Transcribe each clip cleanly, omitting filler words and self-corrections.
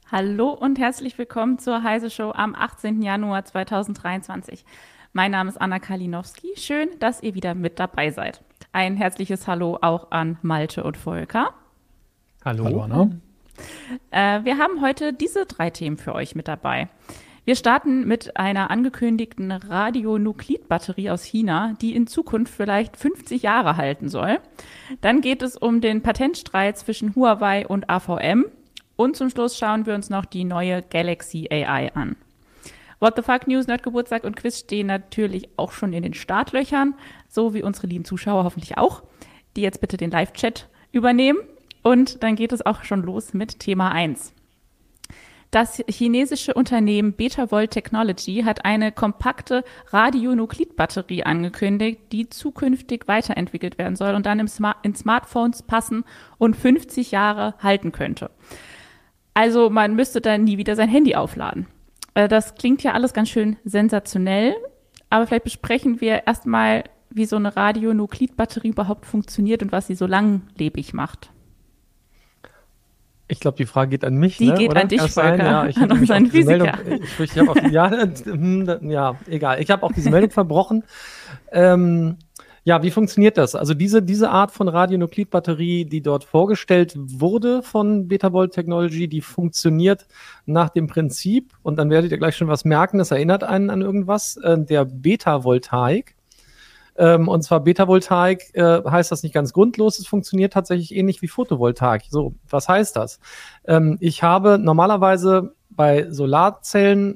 Hallo und herzlich willkommen zur Heise Show am 18. Januar 2023. Mein Name ist Anna Kalinowski. Schön, dass ihr wieder mit dabei seid. Ein herzliches Hallo auch an Malte und Volker. Hallo Hallo Anna. Wir haben heute diese drei Themen für euch mit dabei. Wir starten mit einer angekündigten Radionuklidbatterie aus China, die in Zukunft vielleicht 50 Jahre halten soll. Dann geht es um den Patentstreit zwischen Huawei und AVM. Und zum Schluss schauen wir uns noch die neue Galaxy AI an. What the Fuck News, Nerdgeburtstag und Quiz stehen natürlich auch schon in den Startlöchern, so wie unsere lieben Zuschauer hoffentlich auch, die jetzt bitte den Live-Chat übernehmen. Und dann geht es auch schon los mit Thema 1. Das chinesische Unternehmen Betavolt Technology hat eine kompakte Radionuklidbatterie angekündigt, die zukünftig weiterentwickelt werden soll und dann in Smartphones passen und 50 Jahre halten könnte. Also man müsste dann nie wieder sein Handy aufladen. Das klingt ja alles ganz schön sensationell, aber vielleicht besprechen wir erstmal, wie so eine Radionuklidbatterie überhaupt funktioniert und was sie so langlebig macht. Ich glaube, die Frage geht an mich, Die ne? geht Oder? an dich, Kann das sein? Volker, Ja, ich an hatte mich unseren auf diese Physiker. Meldung, ich habe ja, egal. Ich habe auch diese Meldung verbrochen. Ja, wie funktioniert das? Also diese Art von Radionuklidbatterie, die dort vorgestellt wurde von Betavolt Technology, die funktioniert nach dem Prinzip, und dann werdet ihr gleich schon was merken, das erinnert einen an irgendwas, der Beta-Voltaik. Und zwar Beta-Voltaik heißt das nicht ganz grundlos, es funktioniert tatsächlich ähnlich wie Photovoltaik. So, was heißt das? Ich habe normalerweise bei Solarzellen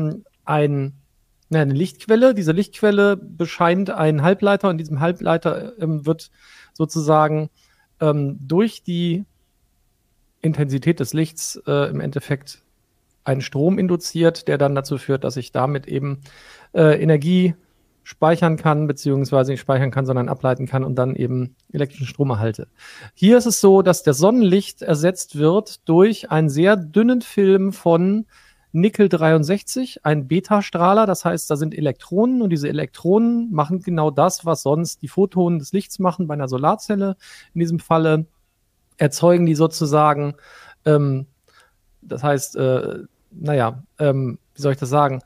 eine Lichtquelle. Diese Lichtquelle bescheint einen Halbleiter und diesem Halbleiter wird sozusagen durch die Intensität des Lichts im Endeffekt ein Strom induziert, der dann dazu führt, dass ich damit eben Energie speichern kann, beziehungsweise nicht speichern kann, sondern ableiten kann und dann eben elektrischen Strom erhalte. Hier ist es so, dass das Sonnenlicht ersetzt wird durch einen sehr dünnen Film von Nickel 63, ein Beta-Strahler, das heißt, da sind Elektronen und diese Elektronen machen genau das, was sonst die Photonen des Lichts machen bei einer Solarzelle. In diesem Falle erzeugen die sozusagen, das heißt, wie soll ich das sagen,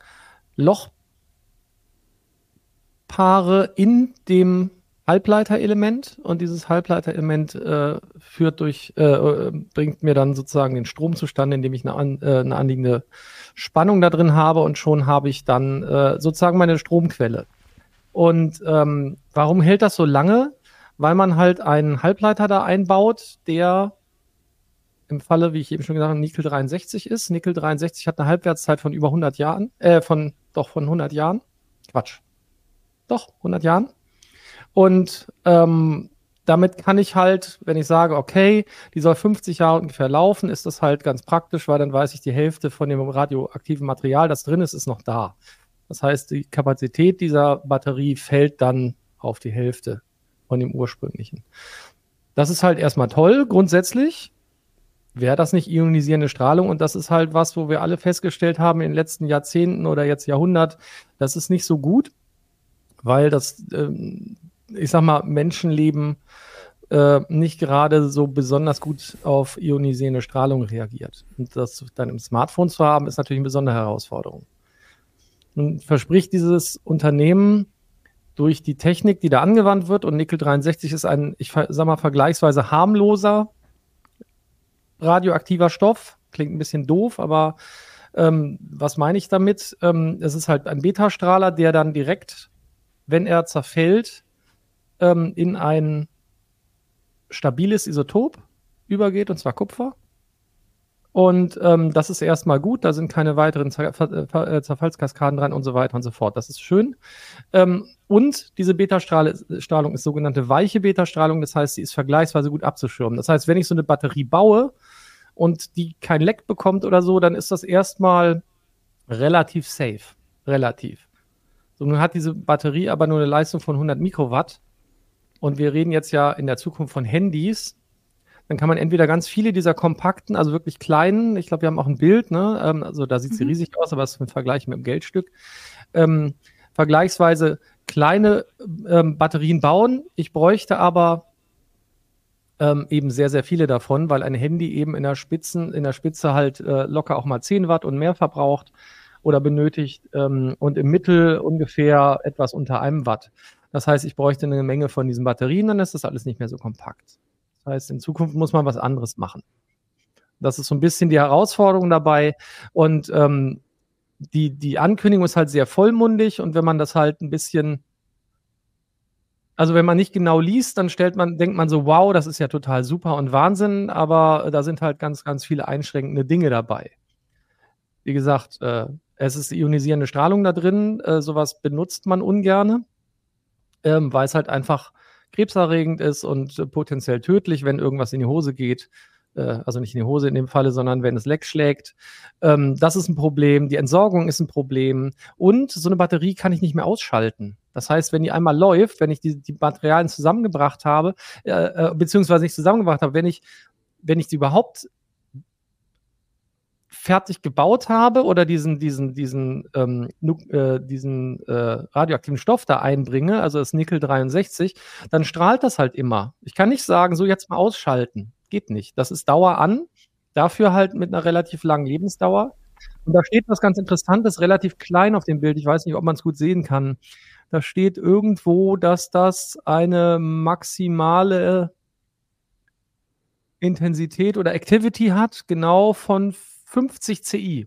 Lochpaare in dem Halbleiterelement, und dieses Halbleiterelement bringt mir dann sozusagen den Strom zustande, indem ich eine anliegende Spannung da drin habe, und schon habe ich dann sozusagen meine Stromquelle. Und warum hält das so lange? Weil man halt einen Halbleiter da einbaut, der im Falle, wie ich eben schon gesagt habe, Nickel 63 ist. Nickel 63 hat eine Halbwertszeit von über 100 Jahren, von 100 Jahren. Quatsch. Doch, 100 Jahren. Und damit kann ich halt, wenn ich sage, okay, die soll 50 Jahre ungefähr laufen, ist das halt ganz praktisch, weil dann weiß ich, die Hälfte von dem radioaktiven Material, das drin ist, ist noch da. Das heißt, die Kapazität dieser Batterie fällt dann auf die Hälfte von dem ursprünglichen. Das ist halt erstmal toll, grundsätzlich. Wäre das nicht ionisierende Strahlung? Und das ist halt was, wo wir alle festgestellt haben in den letzten Jahrzehnten oder jetzt Jahrhundert, das ist nicht so gut, weil das ich sag mal, Menschenleben nicht gerade so besonders gut auf ionisierende Strahlung reagiert. Und das dann im Smartphone zu haben, ist natürlich eine besondere Herausforderung. Nun verspricht dieses Unternehmen durch die Technik, die da angewandt wird, und Nickel 63 ist ein, ich sag mal, vergleichsweise harmloser radioaktiver Stoff. Klingt ein bisschen doof, aber was meine ich damit? Es ist halt ein Beta-Strahler, der dann direkt, wenn er zerfällt, in ein stabiles Isotop übergeht, und zwar Kupfer. Und das ist erstmal gut, da sind keine weiteren Zerfallskaskaden dran und so weiter und so fort. Das ist schön. Und diese Beta-Strahlung ist sogenannte weiche Beta-Strahlung, das heißt, sie ist vergleichsweise gut abzuschirmen. Das heißt, wenn ich so eine Batterie baue und die kein Leck bekommt oder so, dann ist das erstmal relativ safe. Relativ. So, nun hat diese Batterie aber nur eine Leistung von 100 Mikrowatt. Und wir reden jetzt ja in der Zukunft von Handys. Dann kann man entweder ganz viele dieser kompakten, also wirklich kleinen, ich glaube, wir haben auch ein Bild, ne? Also da sieht sie riesig aus, aber es ist im Vergleich mit dem Geldstück. Vergleichsweise kleine Batterien bauen. Ich bräuchte aber eben sehr, sehr viele davon, weil ein Handy eben in der Spitze halt locker auch mal 10 Watt und mehr verbraucht oder benötigt und im Mittel ungefähr etwas unter 1 Watt. Das heißt, ich bräuchte eine Menge von diesen Batterien, dann ist das alles nicht mehr so kompakt. Das heißt, in Zukunft muss man was anderes machen. Das ist so ein bisschen die Herausforderung dabei. Und die Ankündigung ist halt sehr vollmundig und wenn man das halt ein bisschen, also wenn man nicht genau liest, dann denkt man so, wow, das ist ja total super und Wahnsinn, aber da sind halt ganz, ganz viele einschränkende Dinge dabei. Wie gesagt, es ist ionisierende Strahlung da drin, sowas benutzt man ungerne, weil es halt einfach krebserregend ist und potenziell tödlich, wenn irgendwas in die Hose geht. Also nicht in die Hose in dem Falle, sondern wenn es Leck schlägt. Das ist ein Problem. Die Entsorgung ist ein Problem. Und so eine Batterie kann ich nicht mehr ausschalten. Das heißt, wenn die einmal läuft, wenn ich die Materialien zusammengebracht habe, beziehungsweise nicht zusammengebracht habe, wenn ich sie überhaupt fertig gebaut habe oder diesen radioaktiven Stoff da einbringe, also das Nickel 63, dann strahlt das halt immer. Ich kann nicht sagen, so jetzt mal ausschalten. Geht nicht. Das ist Dauer an, dafür halt mit einer relativ langen Lebensdauer. Und da steht was ganz Interessantes, relativ klein auf dem Bild. Ich weiß nicht, ob man es gut sehen kann. Da steht irgendwo, dass das eine maximale Intensität oder Activity hat, genau von 50 CI.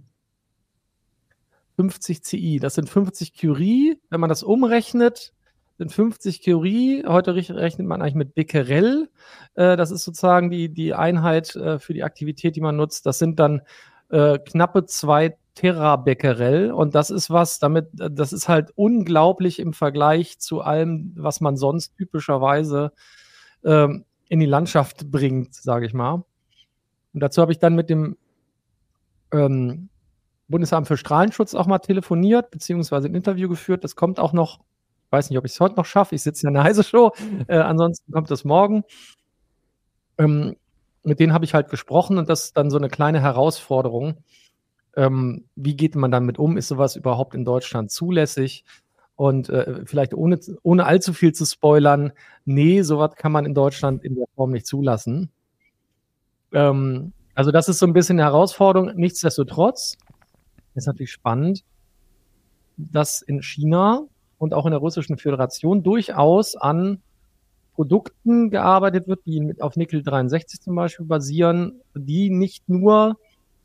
50 CI, das sind 50 Curie. Wenn man das umrechnet, sind 50 Curie. Heute rechnet man eigentlich mit Becquerel. Das ist sozusagen die Einheit für die Aktivität, die man nutzt. Das sind dann knappe 2 Terabecquerel. Und das ist das ist halt unglaublich im Vergleich zu allem, was man sonst typischerweise in die Landschaft bringt, sage ich mal. Und dazu habe ich dann mit dem Bundesamt für Strahlenschutz auch mal telefoniert, beziehungsweise ein Interview geführt. Das kommt auch noch, ich weiß nicht, ob ich es heute noch schaffe. Ich sitze ja in der Heise-Show. Ansonsten kommt das morgen. Mit denen habe ich halt gesprochen und das ist dann so eine kleine Herausforderung. Wie geht man damit um? Ist sowas überhaupt in Deutschland zulässig? Und vielleicht ohne allzu viel zu spoilern, nee, sowas kann man in Deutschland in der Form nicht zulassen. Also das ist so ein bisschen eine Herausforderung. Nichtsdestotrotz ist natürlich spannend, dass in China und auch in der Russischen Föderation durchaus an Produkten gearbeitet wird, die auf Nickel 63 zum Beispiel basieren, die nicht nur,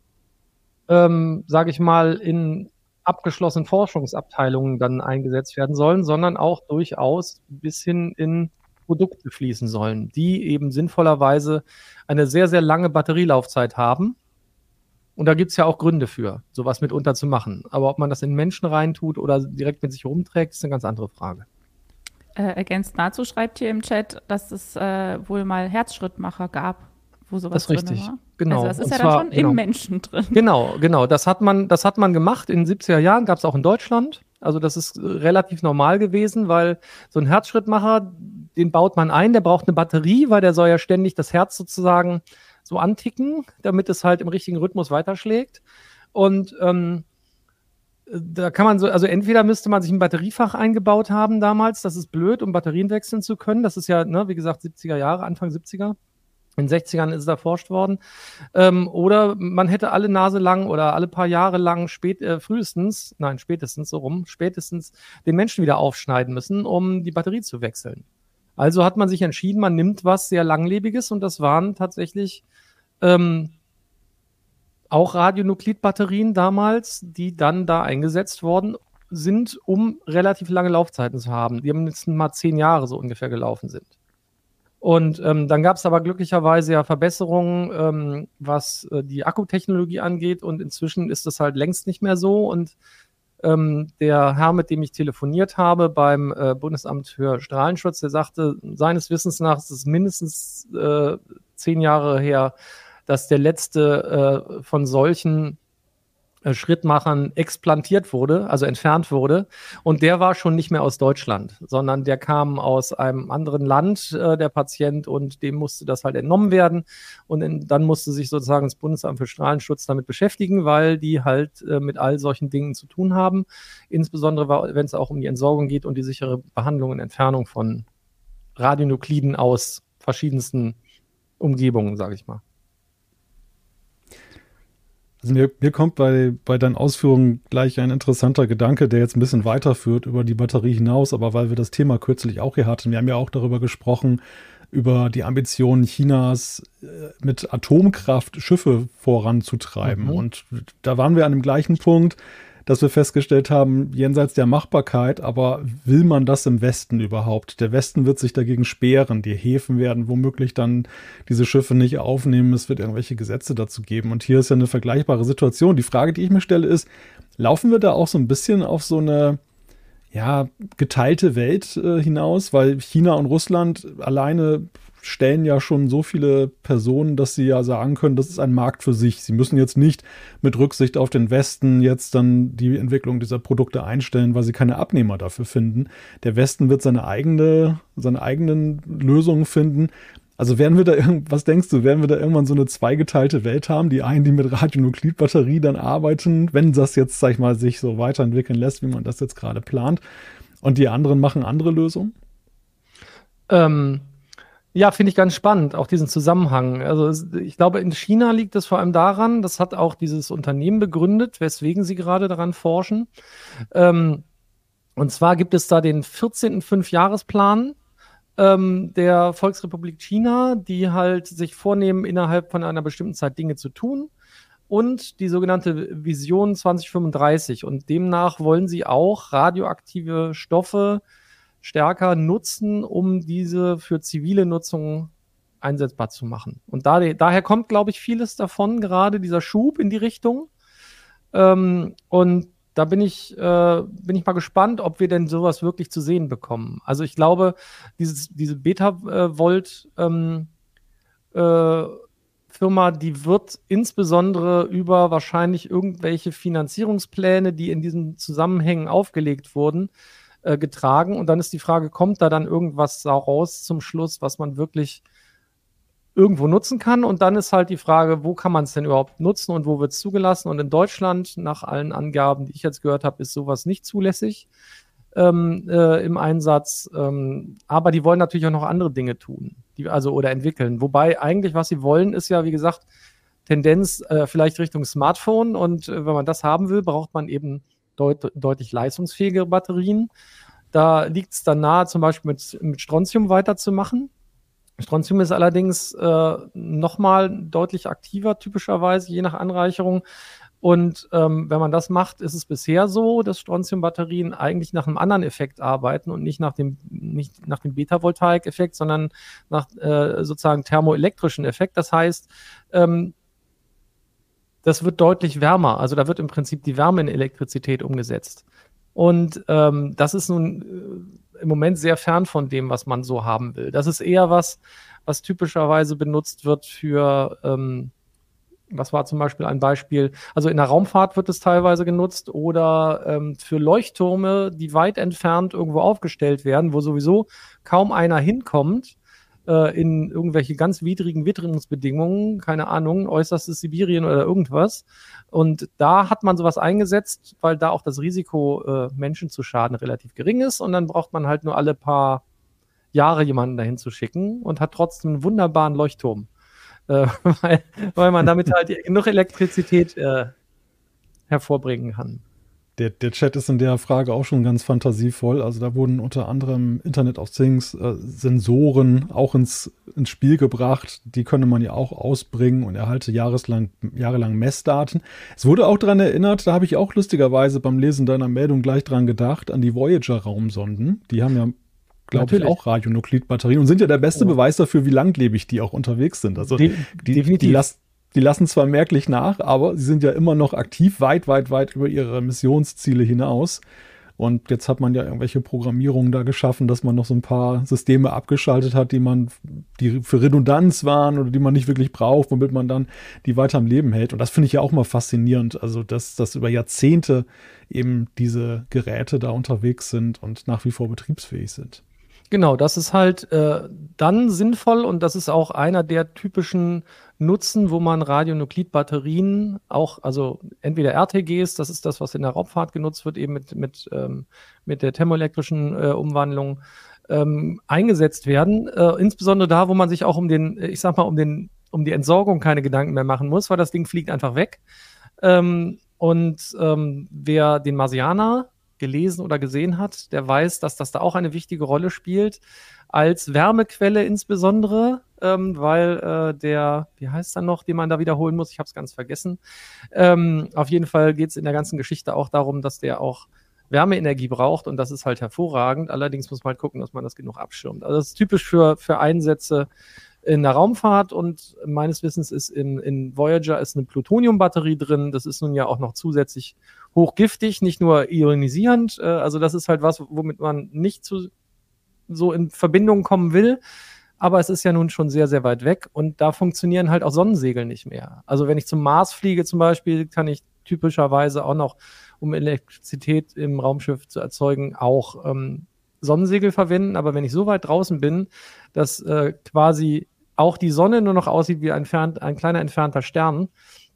sage ich mal, in abgeschlossenen Forschungsabteilungen dann eingesetzt werden sollen, sondern auch durchaus bis hin in Produkte fließen sollen, die eben sinnvollerweise eine sehr, sehr lange Batterielaufzeit haben. Und da gibt es ja auch Gründe für, sowas mitunter zu machen. Aber ob man das in Menschen reintut oder direkt mit sich rumträgt, ist eine ganz andere Frage. Ergänzt dazu schreibt hier im Chat, dass es wohl mal Herzschrittmacher gab, wo sowas drin war. Das ist richtig, genau. Also das ist ja dann schon im Menschen drin. Genau. Das hat man gemacht. In den 70er Jahren gab es auch in Deutschland. Also das ist relativ normal gewesen, weil so ein Herzschrittmacher, den baut man ein, der braucht eine Batterie, weil der soll ja ständig das Herz sozusagen so anticken, damit es halt im richtigen Rhythmus weiterschlägt. Und da kann man also entweder müsste man sich ein Batteriefach eingebaut haben damals, das ist blöd, um Batterien wechseln zu können. Das ist ja, wie gesagt, 70er Jahre, Anfang 70er. In den 60ern ist es erforscht worden. Oder man hätte alle Nase lang oder alle paar Jahre lang spätestens den Menschen wieder aufschneiden müssen, um die Batterie zu wechseln. Also hat man sich entschieden, man nimmt was sehr Langlebiges und das waren tatsächlich auch Radionuklidbatterien damals, die dann da eingesetzt worden sind, um relativ lange Laufzeiten zu haben, die jetzt mal 10 Jahre so ungefähr gelaufen sind. Und dann gab es aber glücklicherweise ja Verbesserungen, was die Akkutechnologie angeht und inzwischen ist das halt längst nicht mehr so und der Herr, mit dem ich telefoniert habe beim Bundesamt für Strahlenschutz, der sagte, seines Wissens nach ist es mindestens 10 Jahre her, dass der letzte von solchen Schrittmachern explantiert wurde, also entfernt wurde. Und der war schon nicht mehr aus Deutschland, sondern der kam aus einem anderen Land, der Patient, und dem musste das halt entnommen werden. Und dann musste sich sozusagen das Bundesamt für Strahlenschutz damit beschäftigen, weil die halt mit all solchen Dingen zu tun haben. Insbesondere, wenn es auch um die Entsorgung geht und die sichere Behandlung und Entfernung von Radionukliden aus verschiedensten Umgebungen, sage ich mal. Also mir kommt bei deinen Ausführungen gleich ein interessanter Gedanke, der jetzt ein bisschen weiterführt über die Batterie hinaus, aber weil wir das Thema kürzlich auch hier hatten, wir haben ja auch darüber gesprochen, über die Ambitionen Chinas mit Atomkraft Schiffe voranzutreiben. Und da waren wir an dem gleichen Punkt, dass wir festgestellt haben, jenseits der Machbarkeit, aber will man das im Westen überhaupt? Der Westen wird sich dagegen sperren. Die Häfen werden womöglich dann diese Schiffe nicht aufnehmen. Es wird irgendwelche Gesetze dazu geben. Und hier ist ja eine vergleichbare Situation. Die Frage, die ich mir stelle, ist, laufen wir da auch so ein bisschen auf so eine geteilte Welt hinaus? Weil China und Russland alleine stellen ja schon so viele Personen, dass sie ja sagen können, das ist ein Markt für sich. Sie müssen jetzt nicht mit Rücksicht auf den Westen jetzt dann die Entwicklung dieser Produkte einstellen, weil sie keine Abnehmer dafür finden. Der Westen wird seine eigenen Lösungen finden. Also was denkst du, werden wir da irgendwann so eine zweigeteilte Welt haben? Die einen, die mit Radionuklidbatterie dann arbeiten, wenn das jetzt, sag ich mal, sich so weiterentwickeln lässt, wie man das jetzt gerade plant. Und die anderen machen andere Lösungen? Ja, finde ich ganz spannend, auch diesen Zusammenhang. Also ich glaube, in China liegt es vor allem daran, das hat auch dieses Unternehmen begründet, weswegen sie gerade daran forschen. Und zwar gibt es da den 14. Fünfjahresplan der Volksrepublik China, die halt sich vornehmen, innerhalb von einer bestimmten Zeit Dinge zu tun. Und die sogenannte Vision 2035. Und demnach wollen sie auch radioaktive Stoffe stärker nutzen, um diese für zivile Nutzung einsetzbar zu machen. Und daher kommt, glaube ich, vieles davon, gerade dieser Schub in die Richtung. Und da bin ich mal gespannt, ob wir denn sowas wirklich zu sehen bekommen. Also ich glaube, diese Beta-Volt Firma, die wird insbesondere über wahrscheinlich irgendwelche Finanzierungspläne, die in diesen Zusammenhängen aufgelegt wurden, getragen. Und dann ist die Frage, kommt da dann irgendwas raus zum Schluss, was man wirklich irgendwo nutzen kann? Und dann ist halt die Frage, wo kann man es denn überhaupt nutzen und wo wird es zugelassen? Und in Deutschland, nach allen Angaben, die ich jetzt gehört habe, ist sowas nicht zulässig im Einsatz. Aber die wollen natürlich auch noch andere Dinge tun, oder entwickeln. Wobei eigentlich, was sie wollen, ist ja, wie gesagt, Tendenz vielleicht Richtung Smartphone. Und wenn man das haben will, braucht man eben deutlich leistungsfähigere Batterien. Da liegt es dann nahe, zum Beispiel mit Strontium weiterzumachen. Strontium ist allerdings nochmal deutlich aktiver, typischerweise, je nach Anreicherung. Und wenn man das macht, ist es bisher so, dass Strontium-Batterien eigentlich nach einem anderen Effekt arbeiten und nicht nach dem Beta-Voltaik-Effekt, sondern nach sozusagen thermoelektrischen Effekt. Das heißt, das wird deutlich wärmer. Also da wird im Prinzip die Wärme in Elektrizität umgesetzt. Und das ist nun im Moment sehr fern von dem, was man so haben will. Das ist eher was typischerweise benutzt wird für, was war zum Beispiel ein Beispiel, also in der Raumfahrt wird es teilweise genutzt oder für Leuchttürme, die weit entfernt irgendwo aufgestellt werden, wo sowieso kaum einer hinkommt, in irgendwelche ganz widrigen Witterungsbedingungen, keine Ahnung, äußerstes Sibirien oder irgendwas. Und da hat man sowas eingesetzt, weil da auch das Risiko, Menschen zu schaden, relativ gering ist. Und dann braucht man halt nur alle paar Jahre jemanden dahin zu schicken und hat trotzdem einen wunderbaren Leuchtturm. Weil man damit halt genug Elektrizität hervorbringen kann. Der Chat ist in der Frage auch schon ganz fantasievoll. Also da wurden unter anderem Internet of Things Sensoren auch ins Spiel gebracht. Die könne man ja auch ausbringen und erhalte jahrelang Messdaten. Es wurde auch daran erinnert, da habe ich auch lustigerweise beim Lesen deiner Meldung gleich dran gedacht, an die Voyager-Raumsonden. Die haben ja, glaube ich, auch Radionuklidbatterien und sind ja der beste Beweis dafür, wie langlebig die auch unterwegs sind. Also die lassen zwar merklich nach, aber sie sind ja immer noch aktiv, weit über ihre Missionsziele hinaus. Und jetzt hat man ja irgendwelche Programmierungen da geschaffen, dass man noch so ein paar Systeme abgeschaltet hat, die für Redundanz waren oder die man nicht wirklich braucht, womit man dann die weiter am Leben hält. Und das finde ich ja auch mal faszinierend. Also, dass über Jahrzehnte eben diese Geräte da unterwegs sind und nach wie vor betriebsfähig sind. Genau, das ist halt dann sinnvoll und das ist auch einer der typischen Nutzen, wo man Radionuklidbatterien auch, also entweder RTGs, das ist das, was in der Raumfahrt genutzt wird, eben mit der thermoelektrischen Umwandlung eingesetzt werden. Insbesondere da, wo man sich auch um die Entsorgung keine Gedanken mehr machen muss, weil das Ding fliegt einfach weg. Wer den Marsianer gelesen oder gesehen hat, der weiß, dass das da auch eine wichtige Rolle spielt, als Wärmequelle insbesondere, weil wie heißt er noch, den man da wiederholen muss, ich habe es ganz vergessen. Auf jeden Fall geht es in der ganzen Geschichte auch darum, dass der auch Wärmeenergie braucht und das ist halt hervorragend. Allerdings muss man halt gucken, dass man das genug abschirmt. Also das ist typisch für Einsätze in der Raumfahrt und meines Wissens ist in Voyager ist eine Plutoniumbatterie drin. Das ist nun ja auch noch zusätzlich hochgiftig, nicht nur ionisierend. Also das ist halt was, womit man nicht so in Verbindung kommen will. Aber es ist ja nun schon sehr, sehr weit weg und da funktionieren halt auch Sonnensegel nicht mehr. Also wenn ich zum Mars fliege zum Beispiel, kann ich typischerweise auch noch, um Elektrizität im Raumschiff zu erzeugen, auch Sonnensegel verwenden. Aber wenn ich so weit draußen bin, dass quasi auch die Sonne nur noch aussieht wie ein kleiner entfernter Stern,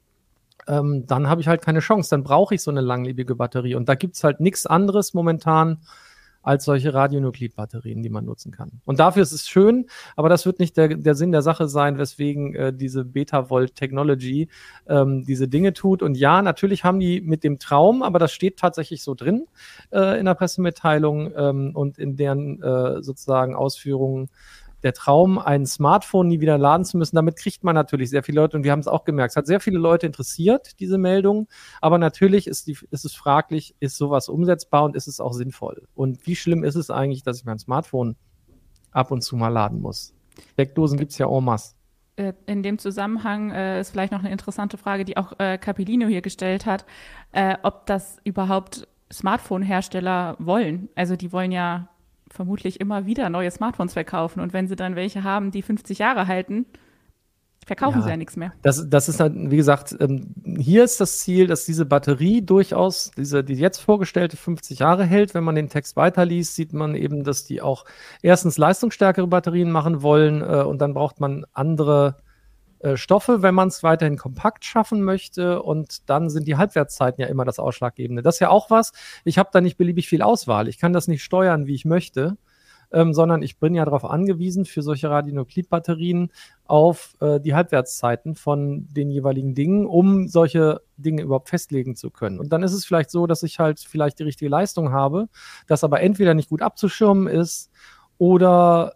dann habe ich halt keine Chance. Dann brauche ich so eine langlebige Batterie. Und da gibt es halt nichts anderes momentan als solche Radionuklidbatterien, die man nutzen kann. Und dafür ist es schön, aber das wird nicht der Sinn der Sache sein, weswegen diese Beta-Volt-Technology diese Dinge tut. Und ja, natürlich haben die mit dem Traum, aber das steht tatsächlich so drin in der Pressemitteilung und in deren sozusagen Ausführungen, der Traum, ein Smartphone nie wieder laden zu müssen. Damit kriegt man natürlich sehr viele Leute und wir haben es auch gemerkt. Es hat sehr viele Leute interessiert, diese Meldung. Aber natürlich ist es fraglich, ist sowas umsetzbar und ist es auch sinnvoll? Und wie schlimm ist es eigentlich, dass ich mein Smartphone ab und zu mal laden muss? Steckdosen gibt es ja en masse. In dem Zusammenhang ist vielleicht noch eine interessante Frage, die auch Capellino hier gestellt hat, ob das überhaupt Smartphone-Hersteller wollen. Also die wollen ja vermutlich immer wieder neue Smartphones verkaufen. Und wenn sie dann welche haben, die 50 Jahre halten, verkaufen sie ja nichts mehr. Das ist halt, wie gesagt, hier ist das Ziel, dass diese Batterie durchaus, die jetzt vorgestellte 50 Jahre hält. Wenn man den Text weiterliest, sieht man eben, dass die auch erstens leistungsstärkere Batterien machen wollen und dann braucht man andere Stoffe, wenn man es weiterhin kompakt schaffen möchte und dann sind die Halbwertszeiten ja immer das Ausschlaggebende. Das ist ja auch was, ich habe da nicht beliebig viel Auswahl. Ich kann das nicht steuern, wie ich möchte, sondern ich bin ja darauf angewiesen, für solche Radionuklidbatterien auf die Halbwertszeiten von den jeweiligen Dingen, um solche Dinge überhaupt festlegen zu können. Und dann ist es vielleicht so, dass ich halt vielleicht die richtige Leistung habe, das aber entweder nicht gut abzuschirmen ist oder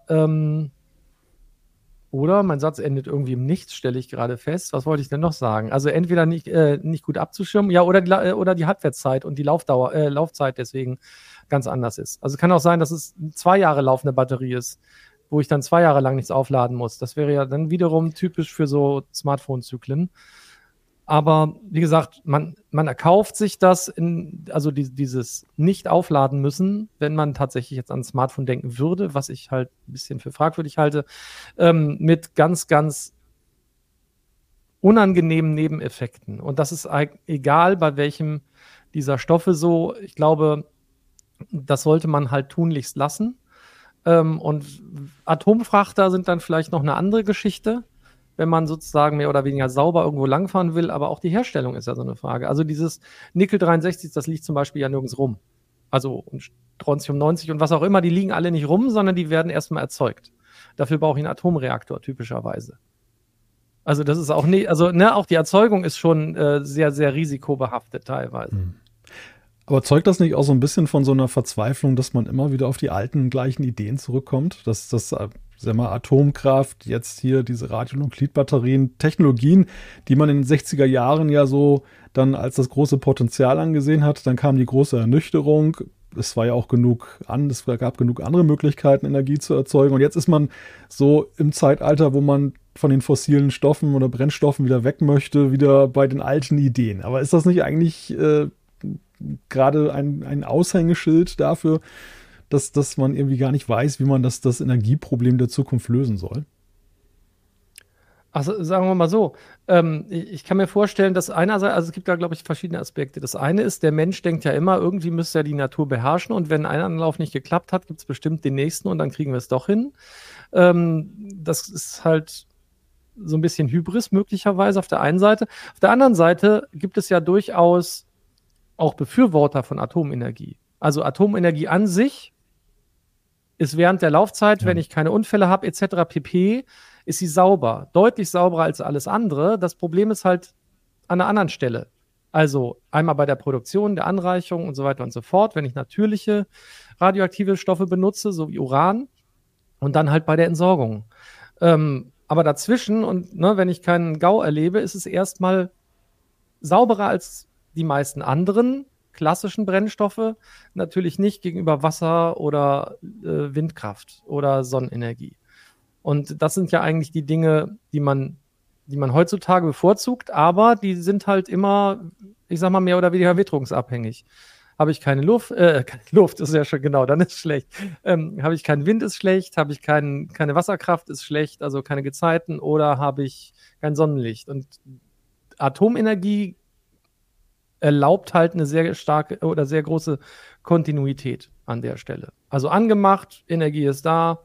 mein Satz endet irgendwie im Nichts, stelle ich gerade fest. Was wollte ich denn noch sagen? Also entweder nicht gut abzuschirmen, ja, oder die Halbwertszeit und die Laufzeit deswegen ganz anders ist. Also es kann auch sein, dass es 2 Jahre laufende Batterie ist, wo ich dann 2 Jahre lang nichts aufladen muss. Das wäre ja dann wiederum typisch für so Smartphone-Zyklen. Aber wie gesagt, man erkauft sich das, also dieses nicht aufladen müssen, wenn man tatsächlich jetzt an ein Smartphone denken würde, was ich halt ein bisschen für fragwürdig halte, mit ganz, ganz unangenehmen Nebeneffekten. Und das ist egal, bei welchem dieser Stoffe so. Ich glaube, das sollte man halt tunlichst lassen. Und Atomfrachter sind dann vielleicht noch eine andere Geschichte, wenn man sozusagen mehr oder weniger sauber irgendwo langfahren will, aber auch die Herstellung ist ja so eine Frage. Also dieses Nickel 63, das liegt zum Beispiel ja nirgends rum. Also und Strontium 90 und was auch immer, die liegen alle nicht rum, sondern die werden erstmal erzeugt. Dafür brauche ich einen Atomreaktor typischerweise. Also das ist auch nicht, auch die Erzeugung ist schon sehr, sehr risikobehaftet teilweise. Aber zeugt das nicht auch so ein bisschen von so einer Verzweiflung, dass man immer wieder auf die alten gleichen Ideen zurückkommt? Dass das Atomkraft, jetzt hier diese Radionuklidbatterien, Technologien, die man in den 60er Jahren ja so dann als das große Potenzial angesehen hat. Dann kam die große Ernüchterung. Es war ja auch es gab genug andere Möglichkeiten, Energie zu erzeugen. Und jetzt ist man so im Zeitalter, wo man von den fossilen Stoffen oder Brennstoffen wieder weg möchte, wieder bei den alten Ideen. Aber ist das nicht eigentlich gerade ein Aushängeschild dafür, dass man irgendwie gar nicht weiß, wie man das Energieproblem der Zukunft lösen soll? Also sagen wir mal so, ich kann mir vorstellen, dass einerseits, also es gibt da, glaube ich, verschiedene Aspekte. Das eine ist, der Mensch denkt ja immer, irgendwie müsste er die Natur beherrschen und wenn ein Anlauf nicht geklappt hat, gibt es bestimmt den nächsten und dann kriegen wir es doch hin. Das ist halt so ein bisschen Hybris möglicherweise auf der einen Seite. Auf der anderen Seite gibt es ja durchaus auch Befürworter von Atomenergie. Also Atomenergie an sich ist während der Laufzeit, wenn ich keine Unfälle habe, etc. pp., ist sie sauber. Deutlich sauberer als alles andere. Das Problem ist halt an einer anderen Stelle. Also einmal bei der Produktion, der Anreicherung und so weiter und so fort, wenn ich natürliche radioaktive Stoffe benutze, so wie Uran, und dann halt bei der Entsorgung. Aber dazwischen und wenn ich keinen GAU erlebe, ist es erstmal sauberer als die meisten anderen klassischen Brennstoffe, natürlich nicht gegenüber Wasser oder Windkraft oder Sonnenenergie. Und das sind ja eigentlich die Dinge, die man heutzutage bevorzugt, aber die sind halt immer, ich sag mal, mehr oder weniger witterungsabhängig. Habe ich keine Luft, keine Luft ist ja schon genau, dann ist schlecht. Habe ich keinen Wind, ist schlecht. Habe ich keine Wasserkraft, ist schlecht, also keine Gezeiten. Oder habe ich kein Sonnenlicht. Und Atomenergie erlaubt halt eine sehr starke oder sehr große Kontinuität an der Stelle. Also angemacht, Energie ist da.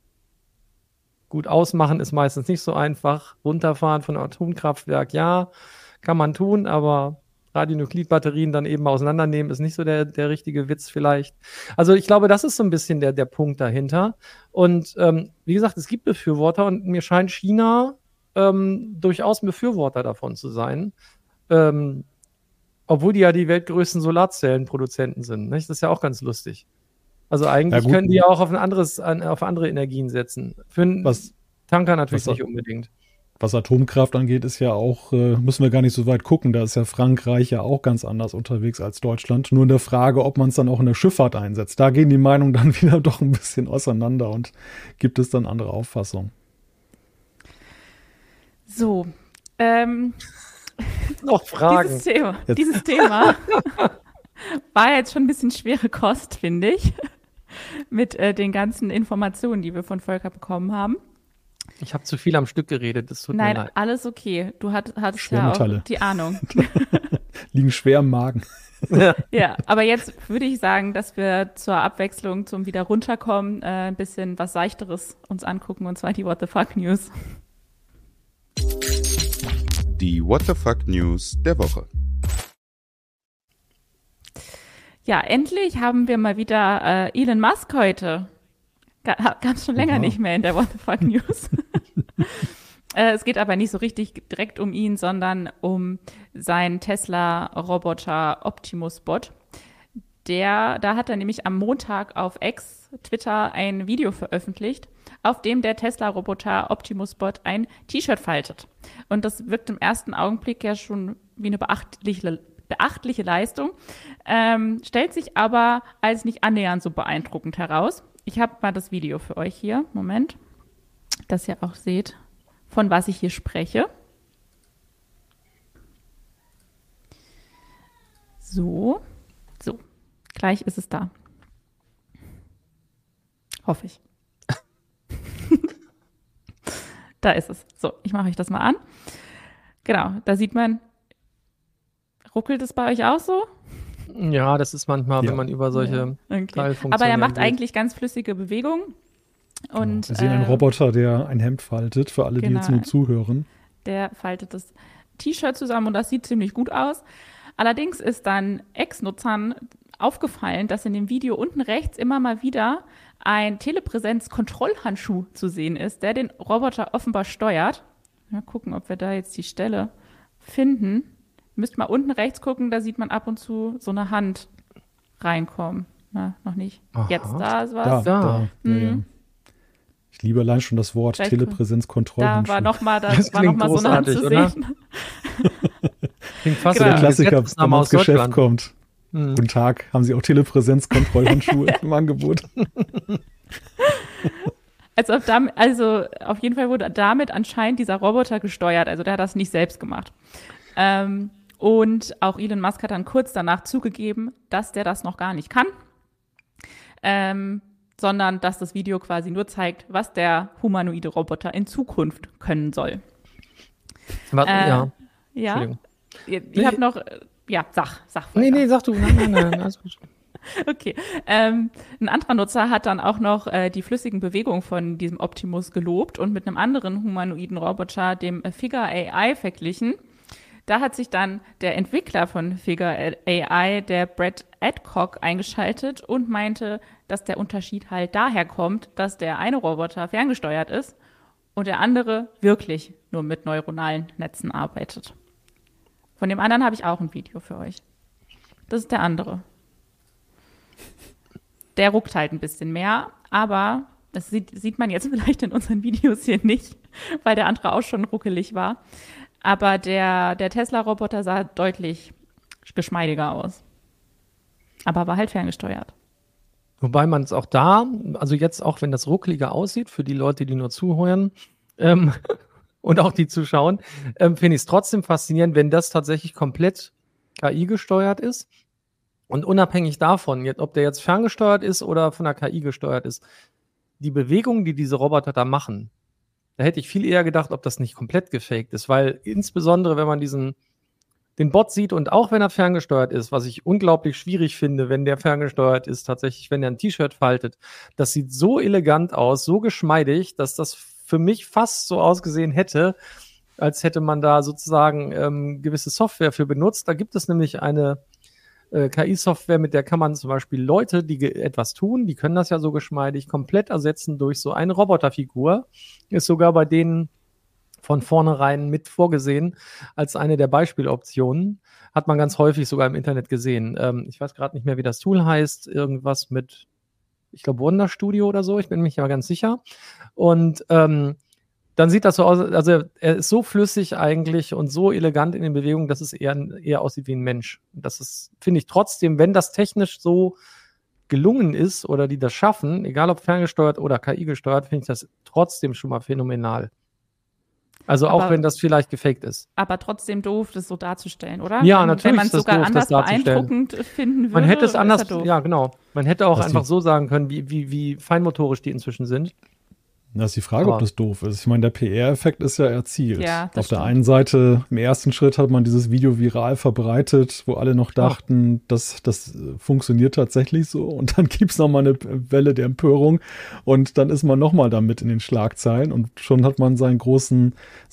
Gut ausmachen ist meistens nicht so einfach. Runterfahren von einem Atomkraftwerk, ja, kann man tun, aber Radionuklidbatterien dann eben auseinandernehmen, ist nicht so der richtige Witz vielleicht. Also ich glaube, das ist so ein bisschen der Punkt dahinter. Und wie gesagt, es gibt Befürworter und mir scheint China durchaus ein Befürworter davon zu sein. Obwohl die ja die weltgrößten Solarzellenproduzenten sind. Nicht? Das ist ja auch ganz lustig. Also eigentlich können die ja auch auf andere Energien setzen. Für einen Tanker natürlich nicht unbedingt. Was Atomkraft angeht, ist ja auch, müssen wir gar nicht so weit gucken. Da ist ja Frankreich ja auch ganz anders unterwegs als Deutschland. Nur in der Frage, ob man es dann auch in der Schifffahrt einsetzt. Da gehen die Meinungen dann wieder doch ein bisschen auseinander und gibt es dann andere Auffassungen. So, noch Fragen. Dieses Thema war jetzt schon ein bisschen schwere Kost, finde ich, mit den ganzen Informationen, die wir von Volker bekommen haben. Ich habe zu viel am Stück geredet, das tut mir leid. Nein, alles okay. Du hattest ja auch die Ahnung. Liegen schwer im Magen. Ja, aber jetzt würde ich sagen, dass wir zur Abwechslung, zum wieder runterkommen, ein bisschen was Seichteres uns angucken, und zwar die What the Fuck News. Die What the Fuck News der Woche. Ja, endlich haben wir mal wieder Elon Musk heute. Gab es schon länger nicht mehr in der What the Fuck News. Es geht aber nicht so richtig direkt um ihn, sondern um seinen Tesla-Roboter Optimus Bot. Da hat er nämlich am Montag auf X, Twitter, ein Video veröffentlicht, auf dem der Tesla-Roboter Optimus Bot ein T-Shirt faltet. Und das wirkt im ersten Augenblick ja schon wie eine beachtliche Leistung, stellt sich aber als nicht annähernd so beeindruckend heraus. Ich habe mal das Video für euch hier. Moment, dass ihr auch seht, von was ich hier spreche. So, gleich ist es da. Hoffe ich. Da ist es. So, ich mache euch das mal an. Genau, da sieht man, ruckelt es bei euch auch so? Ja, das ist manchmal, wenn man über solche Teilfunktionen Aber er macht eigentlich ganz flüssige Bewegungen. Und, wir sehen einen Roboter, der ein Hemd faltet, für alle, die jetzt nur zuhören. Der faltet das T-Shirt zusammen und das sieht ziemlich gut aus. Allerdings ist dann Ex-Nutzern aufgefallen, dass in dem Video unten rechts immer mal wieder ein Telepräsenz-Kontrollhandschuh zu sehen ist, der den Roboter offenbar steuert. Mal gucken, ob wir da jetzt die Stelle finden. Müsst mal unten rechts gucken, da sieht man ab und zu so eine Hand reinkommen. Na, noch nicht. Aha. Jetzt, da ist was. Da. Ja. Ich liebe allein schon das Wort Telepräsenz-Kontrollhandschuh. Da war noch mal so eine Hand zu sehen. Klingt fast der Klassiker, wenn man ins Geschäft kommt. Guten Tag, haben Sie auch Telepräsenz-Kontrollhandschuhe im Angebot? Also auf jeden Fall wurde damit anscheinend dieser Roboter gesteuert. Also der hat das nicht selbst gemacht. Und auch Elon Musk hat dann kurz danach zugegeben, dass der das noch gar nicht kann, sondern dass das Video quasi nur zeigt, was der humanoide Roboter in Zukunft können soll. Ja. Ja. Entschuldigung. Ich habe noch, sag weiter. Nee, sag du. Nein. Also, Okay. Ein anderer Nutzer hat dann auch noch die flüssigen Bewegungen von diesem Optimus gelobt und mit einem anderen humanoiden Roboter, dem Figure AI, verglichen. Da hat sich dann der Entwickler von Figure AI, der Brett Adcock, eingeschaltet und meinte, dass der Unterschied halt daher kommt, dass der eine Roboter ferngesteuert ist und der andere wirklich nur mit neuronalen Netzen arbeitet. Von dem anderen habe ich auch ein Video für euch. Das ist der andere. Der ruckt halt ein bisschen mehr, aber das sieht man jetzt vielleicht in unseren Videos hier nicht, weil der andere auch schon ruckelig war. Aber der Tesla-Roboter sah deutlich geschmeidiger aus. Aber war halt ferngesteuert. wobei man es auch also jetzt auch, wenn das ruckeliger aussieht, für die Leute, die nur zuhören und auch die zuschauen, finde ich es trotzdem faszinierend, wenn das tatsächlich komplett KI gesteuert ist. Und unabhängig davon, ob der jetzt ferngesteuert ist oder von der KI gesteuert ist, die Bewegungen, die diese Roboter da machen, da hätte ich viel eher gedacht, ob das nicht komplett gefaked ist, weil insbesondere, wenn man den Bot sieht und auch wenn er ferngesteuert ist, was ich unglaublich schwierig finde, wenn der ferngesteuert ist, tatsächlich, wenn er ein T-Shirt faltet, das sieht so elegant aus, so geschmeidig, dass das für mich fast so ausgesehen hätte, als hätte man da sozusagen gewisse Software für benutzt. Da gibt es nämlich eine KI-Software, mit der kann man zum Beispiel Leute, die etwas tun, die können das ja so geschmeidig, komplett ersetzen durch so eine Roboterfigur. Ist sogar bei denen von vornherein mit vorgesehen als eine der Beispieloptionen. Hat man ganz häufig sogar im Internet gesehen. Ich weiß gerade nicht mehr, wie das Tool heißt. Irgendwas mit, ich glaube, Wonder Studio oder so. Ich bin mir nicht aber ganz sicher. Und dann sieht das so aus, also er ist so flüssig eigentlich und so elegant in den Bewegungen, dass es eher aussieht wie ein Mensch. Das ist, finde ich trotzdem, wenn das technisch so gelungen ist oder die das schaffen, egal ob ferngesteuert oder KI gesteuert, finde ich das trotzdem schon mal phänomenal. Also auch wenn das vielleicht gefaked ist. Aber trotzdem doof, das so darzustellen, oder? Ja, natürlich. Wenn man es ist das sogar doof, anders das darzustellen. beeindruckend finden würde, Man hätte es anders, ist das doof. ja genau. Man hätte auch Das einfach die- so sagen können, wie feinmotorisch die inzwischen sind. Das ist die Frage, Aber- ob das doof ist. Ich meine, der PR-Effekt ist ja erzielt. Ja, das Auf der stimmt. einen Seite, im ersten Schritt hat man dieses Video viral verbreitet, wo alle noch dachten, das funktioniert tatsächlich so. Und dann gibt es nochmal eine Welle der Empörung. Und dann ist man nochmal damit in den Schlagzeilen. Und schon hat man sein großes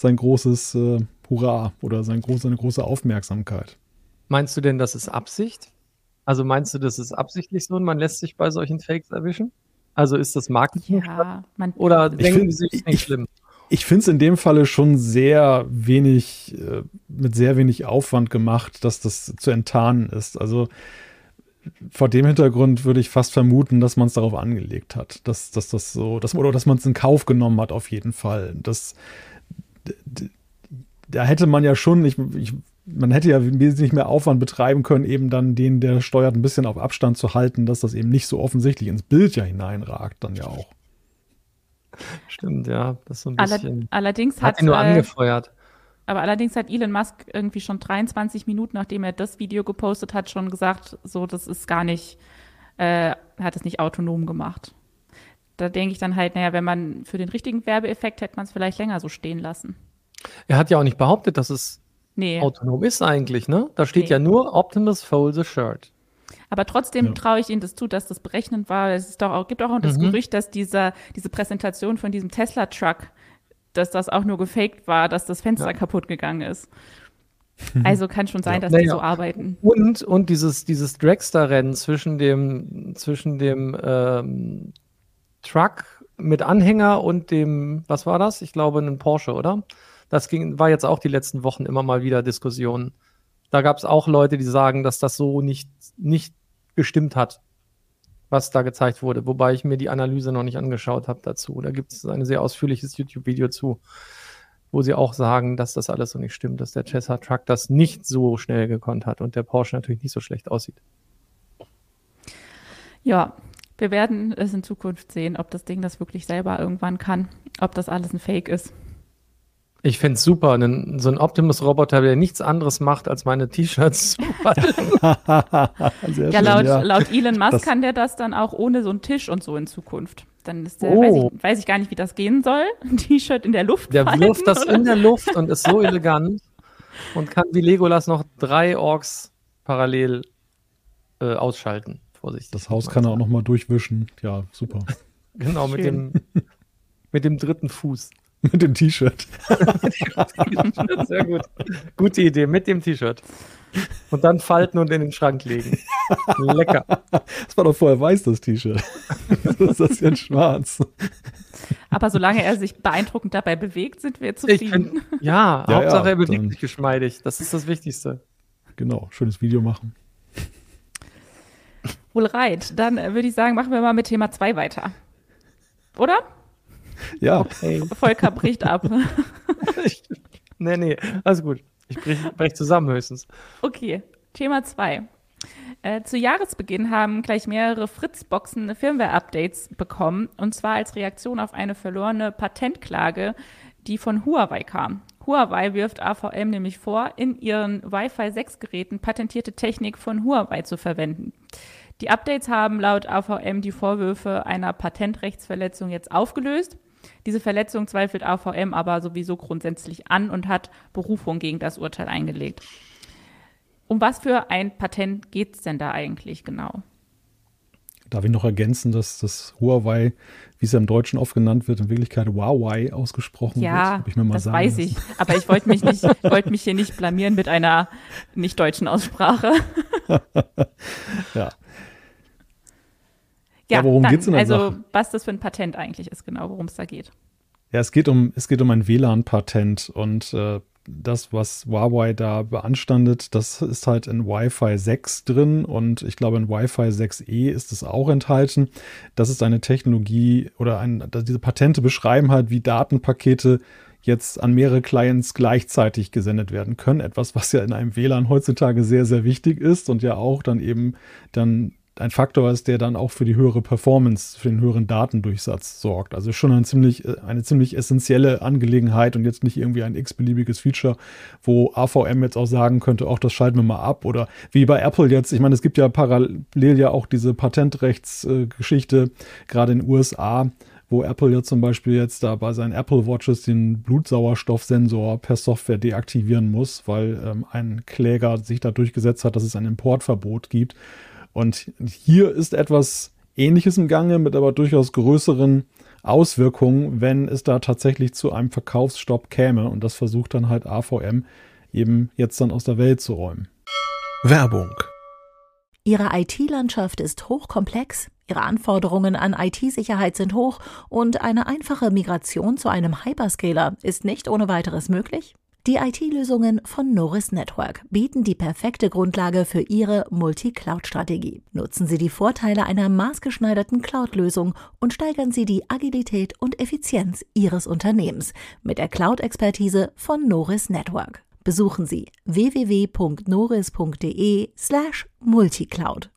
Hurra oder seine große Aufmerksamkeit. Meinst du denn, das ist Absicht? Also meinst du, das ist absichtlich so und man lässt sich bei solchen Fakes erwischen? Also ist das Marketing? Ja, Oder denken find- sie sich nicht schlimm? Ich finde es in dem Falle schon mit sehr wenig Aufwand gemacht, dass das zu enttarnen ist. Also vor dem Hintergrund würde ich fast vermuten, dass man es darauf angelegt hat, dass man es in Kauf genommen hat, auf jeden Fall. Da hätte man ja schon, man hätte ja wesentlich mehr Aufwand betreiben können, eben dann den, der steuert, ein bisschen auf Abstand zu halten, dass das eben nicht so offensichtlich ins Bild ja hineinragt, dann ja auch. Stimmt, ja. Das ist so ein bisschen. Allerdings Hat ihn nur angefeuert. Aber allerdings hat Elon Musk irgendwie schon 23 Minuten, nachdem er das Video gepostet hat, schon gesagt, so, das ist gar nicht, er hat es nicht autonom gemacht. Da denke ich dann halt, naja, wenn man für den richtigen Werbeeffekt hätte man es vielleicht länger so stehen lassen. Er hat ja auch nicht behauptet, dass es Nee. autonom ist eigentlich, ne? Da steht Nee. ja nur Optimus Fold the Shirt. Aber trotzdem Ja. traue ich Ihnen das zu, dass das berechnend war. Es ist gibt auch das Gerücht, dass diese Präsentation von diesem Tesla-Truck, dass das auch nur gefaked war, dass das Fenster kaputt gegangen ist. Also kann schon sein, dass die Naja. so arbeiten. Und dieses Dragster-Rennen zwischen dem Truck mit Anhänger und dem, was war das? Ich glaube, ein Porsche, oder? Das war jetzt auch die letzten Wochen immer mal wieder Diskussionen. Da gab es auch Leute, die sagen, dass das so nicht gestimmt hat, was da gezeigt wurde. Wobei ich mir die Analyse noch nicht angeschaut habe dazu. Da gibt es ein sehr ausführliches YouTube-Video zu, wo sie auch sagen, dass das alles so nicht stimmt, dass der Tesla Truck das nicht so schnell gekonnt hat und der Porsche natürlich nicht so schlecht aussieht. Ja, wir werden es in Zukunft sehen, ob das Ding das wirklich selber irgendwann kann, ob das alles ein Fake ist. Ich finde es super, so ein Optimus-Roboter, der nichts anderes macht, als meine T-Shirts zu falten. Sehr Ja, schön, laut Elon Musk Das- kann der das dann auch ohne so einen Tisch und so in Zukunft. Dann ist der, Oh. weiß ich gar nicht, wie das gehen soll. Ein T-Shirt in der Luft Der falten, wirft das oder? in der Luft und ist so elegant und kann wie Legolas noch 3 Orks parallel ausschalten. Vorsichtig. Das Haus kann er auch nochmal durchwischen. Ja, super. Genau, Schön. mit dem dritten Fuß. Mit dem T-Shirt. Sehr gut. Gute Idee, mit dem T-Shirt. Und dann falten und in den Schrank legen. Lecker. Das war doch vorher weiß, das T-Shirt. Das ist das jetzt schwarz. Aber solange er sich beeindruckend dabei bewegt, sind wir Ich zufrieden. find, ja, Ja, Hauptsache ja, er bewegt dann- sich geschmeidig. Das ist das Wichtigste. Genau, schönes Video machen. Wohl reit. Dann würde ich sagen, machen wir mal mit Thema 2 weiter. Oder? Ja, Hey. Volker bricht ab. Nee, alles gut. Ich brech zusammen höchstens. Okay, Thema 2. Zu Jahresbeginn haben gleich mehrere Fritzboxen Firmware-Updates bekommen, und zwar als Reaktion auf eine verlorene Patentklage, die von Huawei kam. Huawei wirft AVM nämlich vor, in ihren Wi-Fi 6-Geräten patentierte Technik von Huawei zu verwenden. Die Updates haben laut AVM die Vorwürfe einer Patentrechtsverletzung jetzt aufgelöst. Diese Verletzung zweifelt AVM aber sowieso grundsätzlich an und hat Berufung gegen das Urteil eingelegt. Um was für ein Patent geht es denn da eigentlich genau? darf ich noch ergänzen, dass das Huawei, wie es ja im Deutschen oft genannt wird, in Wirklichkeit Huawei ausgesprochen wird? Ja, Hab ich mir mal das sagen weiß lassen. ich. Aber ich wollte mich hier nicht blamieren mit einer nicht deutschen Aussprache. Ja. Ja, worum dann, geht's in der also, Sache? was das für ein Patent eigentlich ist, genau, worum es da geht. Ja, es geht um ein WLAN-Patent und das, was Huawei da beanstandet, das ist halt in Wi-Fi 6 drin und ich glaube in Wi-Fi 6E ist es auch enthalten. Das ist eine Technologie oder diese Patente beschreiben halt, wie Datenpakete jetzt an mehrere Clients gleichzeitig gesendet werden können. Etwas, was ja in einem WLAN heutzutage sehr, sehr wichtig ist und ja auch dann eben dann ein Faktor ist, der dann auch für die höhere Performance, für den höheren Datendurchsatz sorgt. Also schon eine ziemlich essentielle Angelegenheit und jetzt nicht irgendwie ein x-beliebiges Feature, wo AVM jetzt auch sagen könnte, auch das schalten wir mal ab. Oder wie bei Apple jetzt, ich meine, es gibt ja parallel ja auch diese Patentrechtsgeschichte, gerade in den USA, wo Apple ja zum Beispiel jetzt da bei seinen Apple Watches den Blutsauerstoffsensor per Software deaktivieren muss, weil ein Kläger sich da durchgesetzt hat, dass es ein Importverbot gibt. Und hier ist etwas Ähnliches im Gange, mit aber durchaus größeren Auswirkungen, wenn es da tatsächlich zu einem Verkaufsstopp käme. Und das versucht dann halt AVM eben jetzt dann aus der Welt zu räumen. Werbung. Ihre IT-Landschaft ist hochkomplex, Ihre Anforderungen an IT-Sicherheit sind hoch und eine einfache Migration zu einem Hyperscaler ist nicht ohne weiteres möglich? Die IT-Lösungen von Noris Network bieten die perfekte Grundlage für Ihre Multi-Cloud-Strategie. Nutzen Sie die Vorteile einer maßgeschneiderten Cloud-Lösung und steigern Sie die Agilität und Effizienz Ihres Unternehmens mit der Cloud-Expertise von Noris Network. Besuchen Sie www.noris.de/multicloud.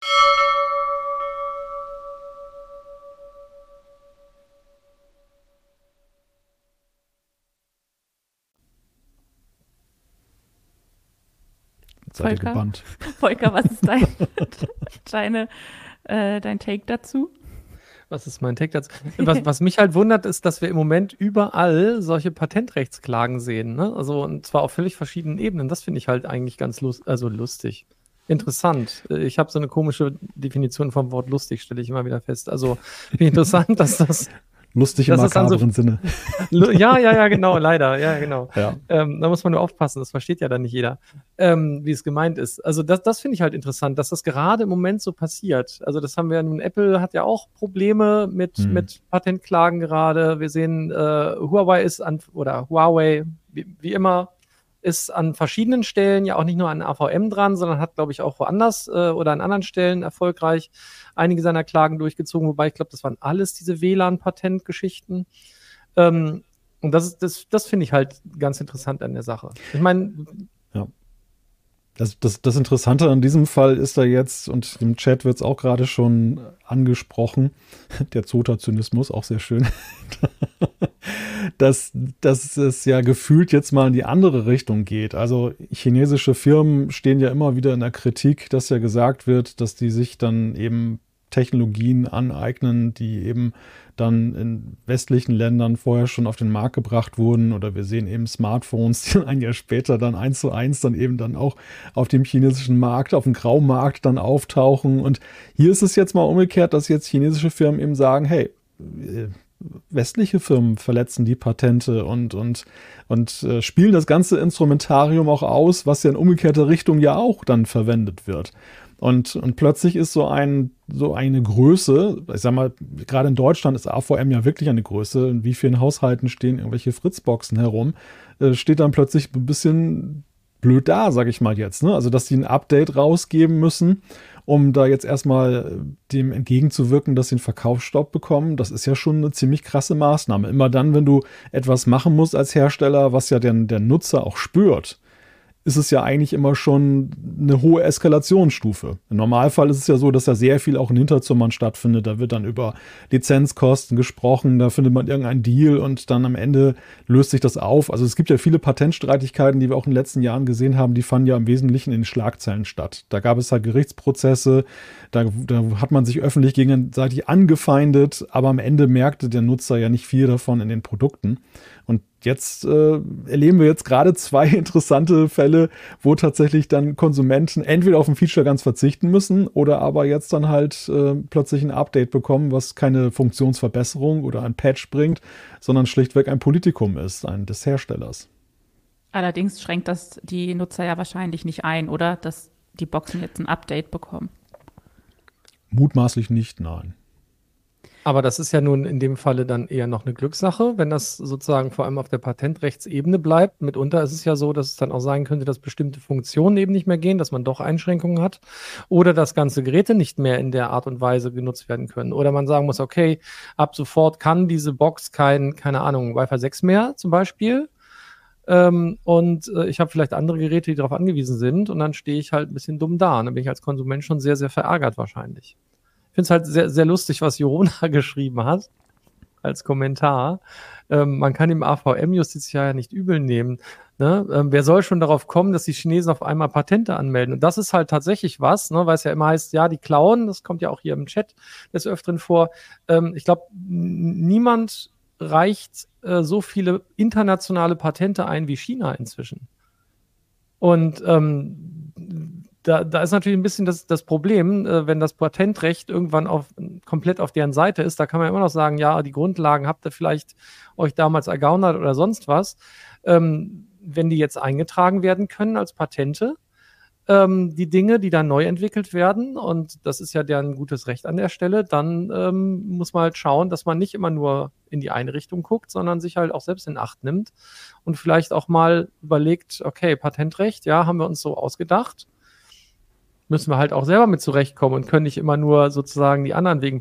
Seid ihr Volker? gebannt. Volker, was ist dein Take dazu? Was ist mein Take dazu? Was mich halt wundert, ist, dass wir im Moment überall solche Patentrechtsklagen sehen. Ne? Also, und zwar auf völlig verschiedenen Ebenen. Das finde ich halt eigentlich ganz lustig. Interessant. Ich habe so eine komische Definition vom Wort lustig, stelle ich immer wieder fest. Also, interessant, dass das. Lustig im Das ist dann so- makabren Sinne. Ja, genau, leider. Ja, genau. Ja. Da muss man nur aufpassen, das versteht ja dann nicht jeder, wie es gemeint ist. Also das finde ich halt interessant, dass das gerade im Moment so passiert. Also das haben wir nun, Apple hat ja auch Probleme mit Patentklagen gerade. Wir sehen, Huawei, wie immer, ist an verschiedenen Stellen ja auch nicht nur an AVM dran, sondern hat, glaube ich, auch woanders oder an anderen Stellen erfolgreich einige seiner Klagen durchgezogen, wobei ich glaube, das waren alles diese WLAN-Patentgeschichten. Und das finde ich halt ganz interessant an der Sache. Ich meine, Das Interessante an diesem Fall ist da jetzt, und im Chat wird es auch gerade schon angesprochen, der Zota-Zynismus, auch sehr schön. dass es ja gefühlt jetzt mal in die andere Richtung geht. Also chinesische Firmen stehen ja immer wieder in der Kritik, dass ja gesagt wird, dass die sich dann eben Technologien aneignen, die eben dann in westlichen Ländern vorher schon auf den Markt gebracht wurden, oder wir sehen eben Smartphones, die ein Jahr später dann 1:1 dann eben dann auch auf dem chinesischen Markt, auf dem Graumarkt dann auftauchen. Und hier ist es jetzt mal umgekehrt, dass jetzt chinesische Firmen eben sagen, hey, westliche Firmen verletzen die Patente und spielen das ganze Instrumentarium auch aus, was ja in umgekehrter Richtung ja auch dann verwendet wird. Und plötzlich ist so eine Größe, ich sag mal, gerade in Deutschland ist AVM ja wirklich eine Größe, in wie vielen Haushalten stehen irgendwelche Fritzboxen herum, steht dann plötzlich ein bisschen blöd da, sag ich mal jetzt, ne? Also, dass die ein Update rausgeben müssen, um da jetzt erstmal dem entgegenzuwirken, dass sie einen Verkaufsstopp bekommen, das ist ja schon eine ziemlich krasse Maßnahme. Immer dann, wenn du etwas machen musst als Hersteller, was ja der Nutzer auch spürt, ist es ja eigentlich immer schon eine hohe Eskalationsstufe. Im Normalfall ist es ja so, dass da sehr viel auch in Hinterzimmern stattfindet. Da wird dann über Lizenzkosten gesprochen, da findet man irgendeinen Deal und dann am Ende löst sich das auf. Also es gibt ja viele Patentstreitigkeiten, die wir auch in den letzten Jahren gesehen haben, die fanden ja im Wesentlichen in den Schlagzeilen statt. Da gab es halt Gerichtsprozesse, da hat man sich öffentlich gegenseitig angefeindet, aber am Ende merkte der Nutzer ja nicht viel davon in den Produkten. Und jetzt erleben wir jetzt gerade 2 interessante Fälle, wo tatsächlich dann Konsumenten entweder auf ein Feature ganz verzichten müssen oder aber jetzt dann halt plötzlich ein Update bekommen, was keine Funktionsverbesserung oder ein Patch bringt, sondern schlichtweg ein Politikum ist, des Herstellers. Allerdings schränkt das die Nutzer ja wahrscheinlich nicht ein, oder? Dass die Boxen jetzt ein Update bekommen. Mutmaßlich nicht, nein. Aber das ist ja nun in dem Falle dann eher noch eine Glückssache, wenn das sozusagen vor allem auf der Patentrechtsebene bleibt. Mitunter ist es ja so, dass es dann auch sein könnte, dass bestimmte Funktionen eben nicht mehr gehen, dass man doch Einschränkungen hat oder dass ganze Geräte nicht mehr in der Art und Weise genutzt werden können. Oder man sagen muss, okay, ab sofort kann diese Box keine Ahnung, Wi-Fi 6 mehr zum Beispiel. Und ich habe vielleicht andere Geräte, die darauf angewiesen sind und dann stehe ich halt ein bisschen dumm da. Und dann bin ich als Konsument schon sehr, sehr verärgert wahrscheinlich. Ich finde es halt sehr, sehr lustig, was Jorona geschrieben hat als Kommentar. Man kann dem AVM-Justiziar ja nicht übel nehmen. Ne? Wer soll schon darauf kommen, dass die Chinesen auf einmal Patente anmelden? Und das ist halt tatsächlich was, ne? Weil es ja immer heißt, ja, die klauen, das kommt ja auch hier im Chat des Öfteren vor. Ich glaube, niemand reicht so viele internationale Patente ein wie China inzwischen. Und da ist natürlich ein bisschen das Problem, wenn das Patentrecht irgendwann komplett auf deren Seite ist, da kann man immer noch sagen, ja, die Grundlagen habt ihr vielleicht euch damals ergaunert oder sonst was. Wenn die jetzt eingetragen werden können als Patente, die Dinge, die dann neu entwickelt werden, und das ist ja deren gutes Recht an der Stelle, dann muss man halt schauen, dass man nicht immer nur in die eine Richtung guckt, sondern sich halt auch selbst in Acht nimmt und vielleicht auch mal überlegt, okay, Patentrecht, ja, haben wir uns so ausgedacht, müssen wir halt auch selber mit zurechtkommen und können nicht immer nur sozusagen die anderen wegen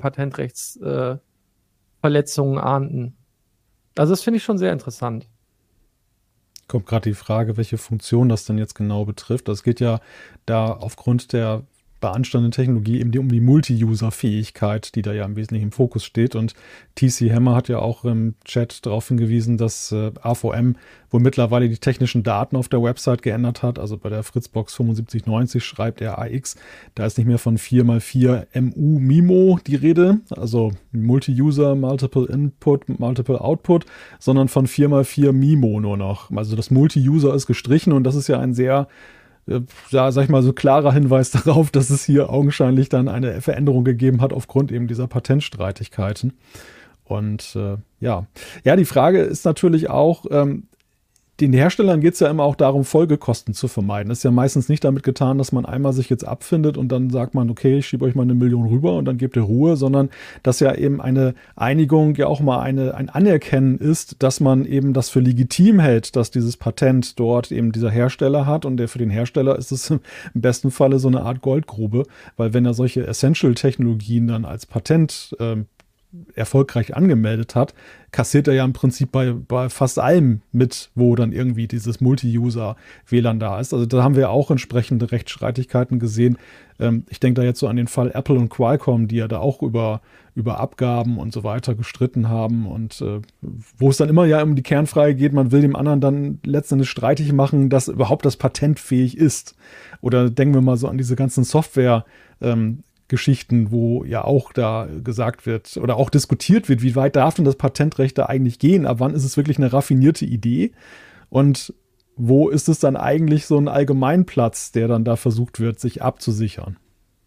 Patentrechtsverletzungen ahnden. Also das finde ich schon sehr interessant. Kommt gerade die Frage, welche Funktion das denn jetzt genau betrifft. Das geht ja da aufgrund der beanstandeten Technologie eben um die Multi-User-Fähigkeit, die da ja im Wesentlichen im Fokus steht. Und TC Hammer hat ja auch im Chat darauf hingewiesen, dass AVM wohl mittlerweile die technischen Daten auf der Website geändert hat. Also bei der Fritzbox 7590 schreibt er AX, da ist nicht mehr von 4x4 MU MIMO die Rede, also Multi-User, Multiple Input, Multiple Output, sondern von 4x4 MIMO nur noch. Also das Multi-User ist gestrichen und das ist ja ein sehr sag ich mal, so klarer Hinweis darauf, dass es hier augenscheinlich dann eine Veränderung gegeben hat aufgrund eben dieser Patentstreitigkeiten. Und die Frage ist natürlich auch, den Herstellern geht es ja immer auch darum, Folgekosten zu vermeiden. Das ist ja meistens nicht damit getan, dass man einmal sich jetzt abfindet und dann sagt man, okay, ich schiebe euch mal 1 Million rüber und dann gebt ihr Ruhe, sondern dass ja eben eine Einigung ja auch mal ein Anerkennen ist, dass man eben das für legitim hält, dass dieses Patent dort eben dieser Hersteller hat, und für den Hersteller ist es im besten Falle so eine Art Goldgrube, weil wenn er solche Essential-Technologien dann als Patent erfolgreich angemeldet hat, kassiert er ja im Prinzip bei fast allem mit, wo dann irgendwie dieses Multi-User-WLAN da ist. Also da haben wir auch entsprechende Rechtsstreitigkeiten gesehen. Ich denke da jetzt so an den Fall Apple und Qualcomm, die ja da auch über Abgaben und so weiter gestritten haben und wo es dann immer ja um die Kernfrage geht, man will dem anderen dann letztendlich streitig machen, dass überhaupt das Patent fähig ist. Oder denken wir mal so an diese ganzen Software- Geschichten, wo ja auch da gesagt wird oder auch diskutiert wird, wie weit darf denn das Patentrecht da eigentlich gehen? Ab wann ist es wirklich eine raffinierte Idee? Und wo ist es dann eigentlich so ein Allgemeinplatz, der dann da versucht wird, sich abzusichern?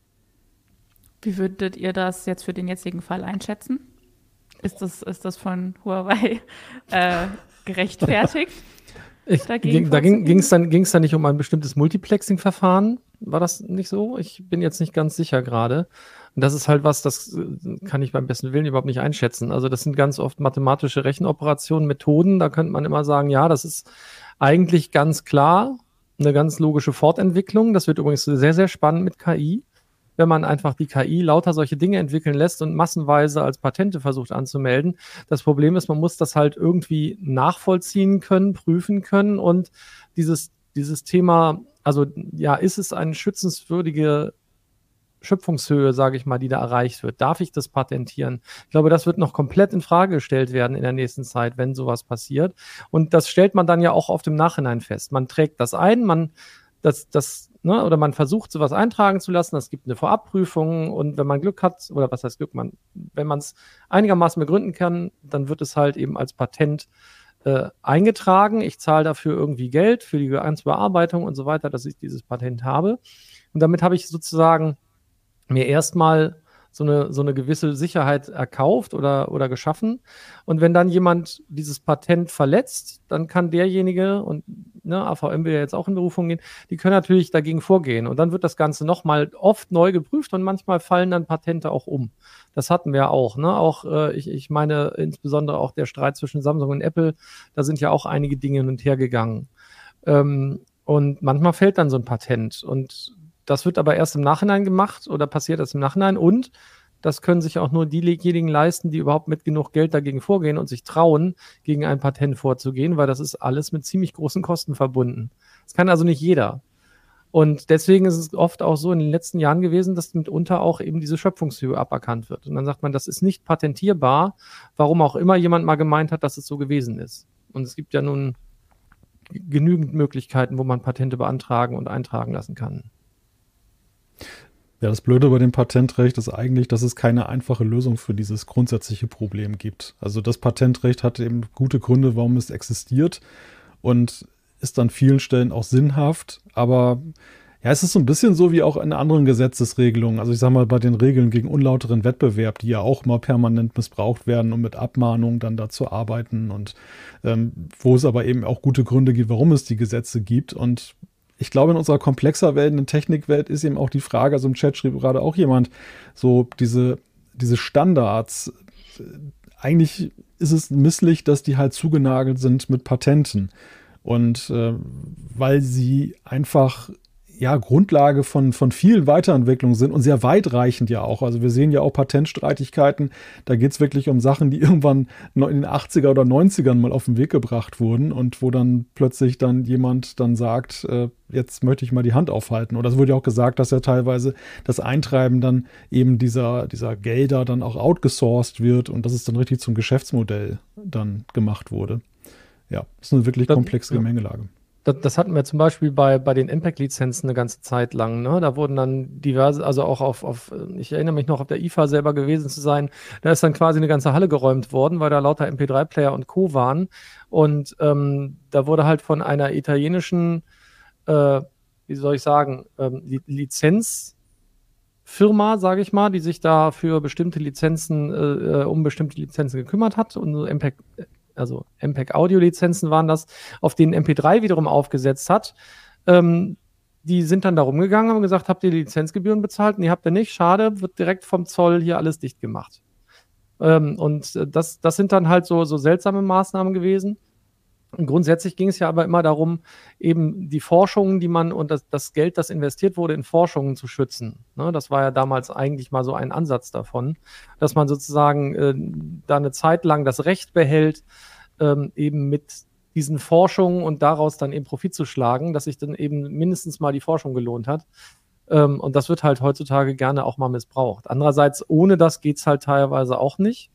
Wie würdet ihr das jetzt für den jetzigen Fall einschätzen? Ist das von Huawei gerechtfertigt? Da ging es dann nicht um ein bestimmtes Multiplexing-Verfahren. War das nicht so? Ich bin jetzt nicht ganz sicher gerade. Und das ist halt was, das kann ich beim besten Willen überhaupt nicht einschätzen. Also das sind ganz oft mathematische Rechenoperationen, Methoden. Da könnte man immer sagen, ja, das ist eigentlich ganz klar eine ganz logische Fortentwicklung. Das wird übrigens sehr, sehr spannend mit KI. Wenn man einfach die KI lauter solche Dinge entwickeln lässt und massenweise als Patente versucht anzumelden. Das Problem ist, man muss das halt irgendwie nachvollziehen können, prüfen können und dieses Thema, also ja, ist es eine schützenswürdige Schöpfungshöhe, sage ich mal, die da erreicht wird? Darf ich das patentieren? Ich glaube, das wird noch komplett in Frage gestellt werden in der nächsten Zeit, wenn sowas passiert. Und das stellt man dann ja auch auf dem Nachhinein fest. Man trägt das ein, oder man versucht, sowas eintragen zu lassen. Es gibt eine Vorabprüfung und wenn man Glück hat, oder was heißt Glück, wenn man es einigermaßen begründen kann, dann wird es halt eben als Patent eingetragen. Ich zahle dafür irgendwie Geld für die Bearbeitung und so weiter, dass ich dieses Patent habe. Und damit habe ich sozusagen mir erstmal so eine gewisse Sicherheit erkauft oder geschaffen. Und wenn dann jemand dieses Patent verletzt, dann kann derjenige, und AVM will ja jetzt auch in Berufung gehen, die können natürlich dagegen vorgehen. Und dann wird das Ganze nochmal oft neu geprüft und manchmal fallen dann Patente auch um. Das hatten wir auch. Ne? Auch ich meine insbesondere auch der Streit zwischen Samsung und Apple, da sind ja auch einige Dinge hin und her gegangen. Und manchmal fällt dann so ein Patent. Und das wird aber erst im Nachhinein gemacht oder passiert erst im Nachhinein und das können sich auch nur diejenigen leisten, die überhaupt mit genug Geld dagegen vorgehen und sich trauen, gegen ein Patent vorzugehen, weil das ist alles mit ziemlich großen Kosten verbunden. Das kann also nicht jeder. Und deswegen ist es oft auch so in den letzten Jahren gewesen, dass mitunter auch eben diese Schöpfungshöhe aberkannt wird. Und dann sagt man, das ist nicht patentierbar, warum auch immer jemand mal gemeint hat, dass es so gewesen ist. Und es gibt ja nun genügend Möglichkeiten, wo man Patente beantragen und eintragen lassen kann. Ja, das Blöde bei dem Patentrecht ist eigentlich, dass es keine einfache Lösung für dieses grundsätzliche Problem gibt. Also das Patentrecht hat eben gute Gründe, warum es existiert und ist an vielen Stellen auch sinnhaft. Aber ja, es ist so ein bisschen so wie auch in anderen Gesetzesregelungen. Also ich sage mal, bei den Regeln gegen unlauteren Wettbewerb, die ja auch mal permanent missbraucht werden, um mit Abmahnungen dann da zu arbeiten und wo es aber eben auch gute Gründe gibt, warum es die Gesetze gibt. Und ich glaube, in unserer komplexer werdenden Technikwelt ist eben auch die Frage, also im Chat schrieb gerade auch jemand, so diese Standards, eigentlich ist es misslich, dass die halt zugenagelt sind mit Patenten. Und weil sie einfach Grundlage von vielen Weiterentwicklungen sind und sehr weitreichend ja auch. Also wir sehen ja auch Patentstreitigkeiten, da geht es wirklich um Sachen, die irgendwann in den 80er oder 90ern mal auf den Weg gebracht wurden und wo dann plötzlich dann jemand dann sagt, jetzt möchte ich mal die Hand aufhalten. Oder es wurde ja auch gesagt, dass ja teilweise das Eintreiben dann eben dieser Gelder dann auch outgesourced wird und dass es dann richtig zum Geschäftsmodell dann gemacht wurde. Ja, das ist eine wirklich komplexe Gemengelage. Das hatten wir zum Beispiel bei den MPEG-Lizenzen eine ganze Zeit lang. Ne? Da wurden dann diverse, also auch ich erinnere mich noch, auf der IFA selber gewesen zu sein, da ist dann quasi eine ganze Halle geräumt worden, weil da lauter MP3-Player und Co. waren. Und da wurde halt von einer italienischen, Lizenzfirma, sage ich mal, die sich da für bestimmte Lizenzen, um bestimmte Lizenzen gekümmert hat und so MPEG-Audio-Lizenzen waren das, auf denen MP3 wiederum aufgesetzt hat. Die sind dann da rumgegangen und haben gesagt, habt ihr die Lizenzgebühren bezahlt? Nee, habt ihr nicht. Schade, wird direkt vom Zoll hier alles dicht gemacht. Und das sind dann halt so seltsame Maßnahmen gewesen. Und grundsätzlich ging es ja aber immer darum, eben die Forschungen, die man und das Geld, das investiert wurde, in Forschungen zu schützen. Ne, das war ja damals eigentlich mal so ein Ansatz davon, dass man sozusagen da eine Zeit lang das Recht behält, eben mit diesen Forschungen und daraus dann eben Profit zu schlagen, dass sich dann eben mindestens mal die Forschung gelohnt hat. Und das wird halt heutzutage gerne auch mal missbraucht. Andererseits, ohne das geht's halt teilweise auch nicht.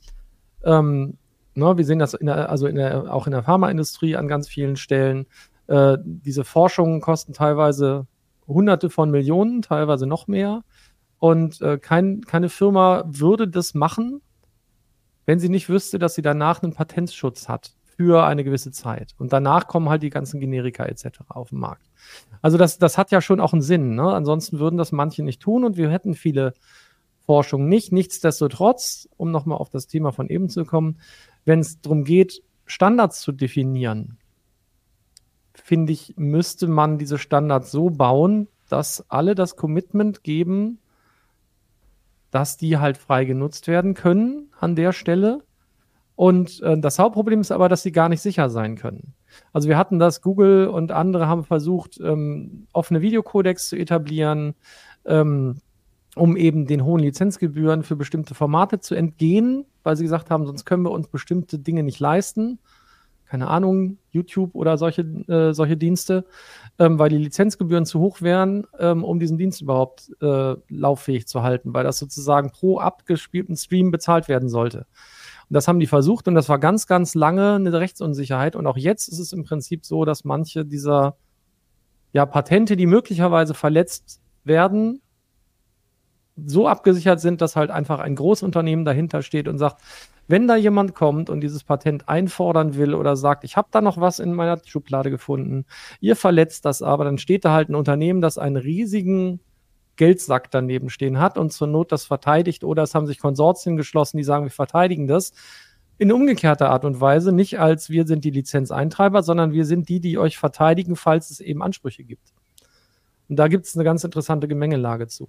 Wir sehen das auch in der Pharmaindustrie an ganz vielen Stellen. Diese Forschungen kosten teilweise Hunderte von Millionen, teilweise noch mehr. Und keine Firma würde das machen, wenn sie nicht wüsste, dass sie danach einen Patentschutz hat für eine gewisse Zeit. Und danach kommen halt die ganzen Generika etc. auf den Markt. Also das hat ja schon auch einen Sinn. Ne? Ansonsten würden das manche nicht tun und wir hätten viele Forschung nicht. Nichtsdestotrotz, um nochmal auf das Thema von eben zu kommen, wenn es darum geht, Standards zu definieren, finde ich, müsste man diese Standards so bauen, dass alle das Commitment geben, dass die halt frei genutzt werden können an der Stelle. Und das Hauptproblem ist aber, dass sie gar nicht sicher sein können. Also wir hatten das, Google und andere haben versucht, offene Videocodecs zu etablieren, um eben den hohen Lizenzgebühren für bestimmte Formate zu entgehen, weil sie gesagt haben, sonst können wir uns bestimmte Dinge nicht leisten. Keine Ahnung, YouTube oder solche Dienste, weil die Lizenzgebühren zu hoch wären, um diesen Dienst überhaupt lauffähig zu halten, weil das sozusagen pro abgespielten Stream bezahlt werden sollte. Und das haben die versucht und das war ganz, ganz lange eine Rechtsunsicherheit. Und auch jetzt ist es im Prinzip so, dass manche dieser Patente, die möglicherweise verletzt werden, so abgesichert sind, dass halt einfach ein Großunternehmen dahinter steht und sagt, wenn da jemand kommt und dieses Patent einfordern will oder sagt, ich habe da noch was in meiner Schublade gefunden, ihr verletzt das aber, dann steht da halt ein Unternehmen, das einen riesigen Geldsack daneben stehen hat und zur Not das verteidigt oder es haben sich Konsortien geschlossen, die sagen, wir verteidigen das in umgekehrter Art und Weise, nicht als wir sind die Lizenzeintreiber, sondern wir sind die euch verteidigen, falls es eben Ansprüche gibt. Und da gibt es eine ganz interessante Gemengelage zu.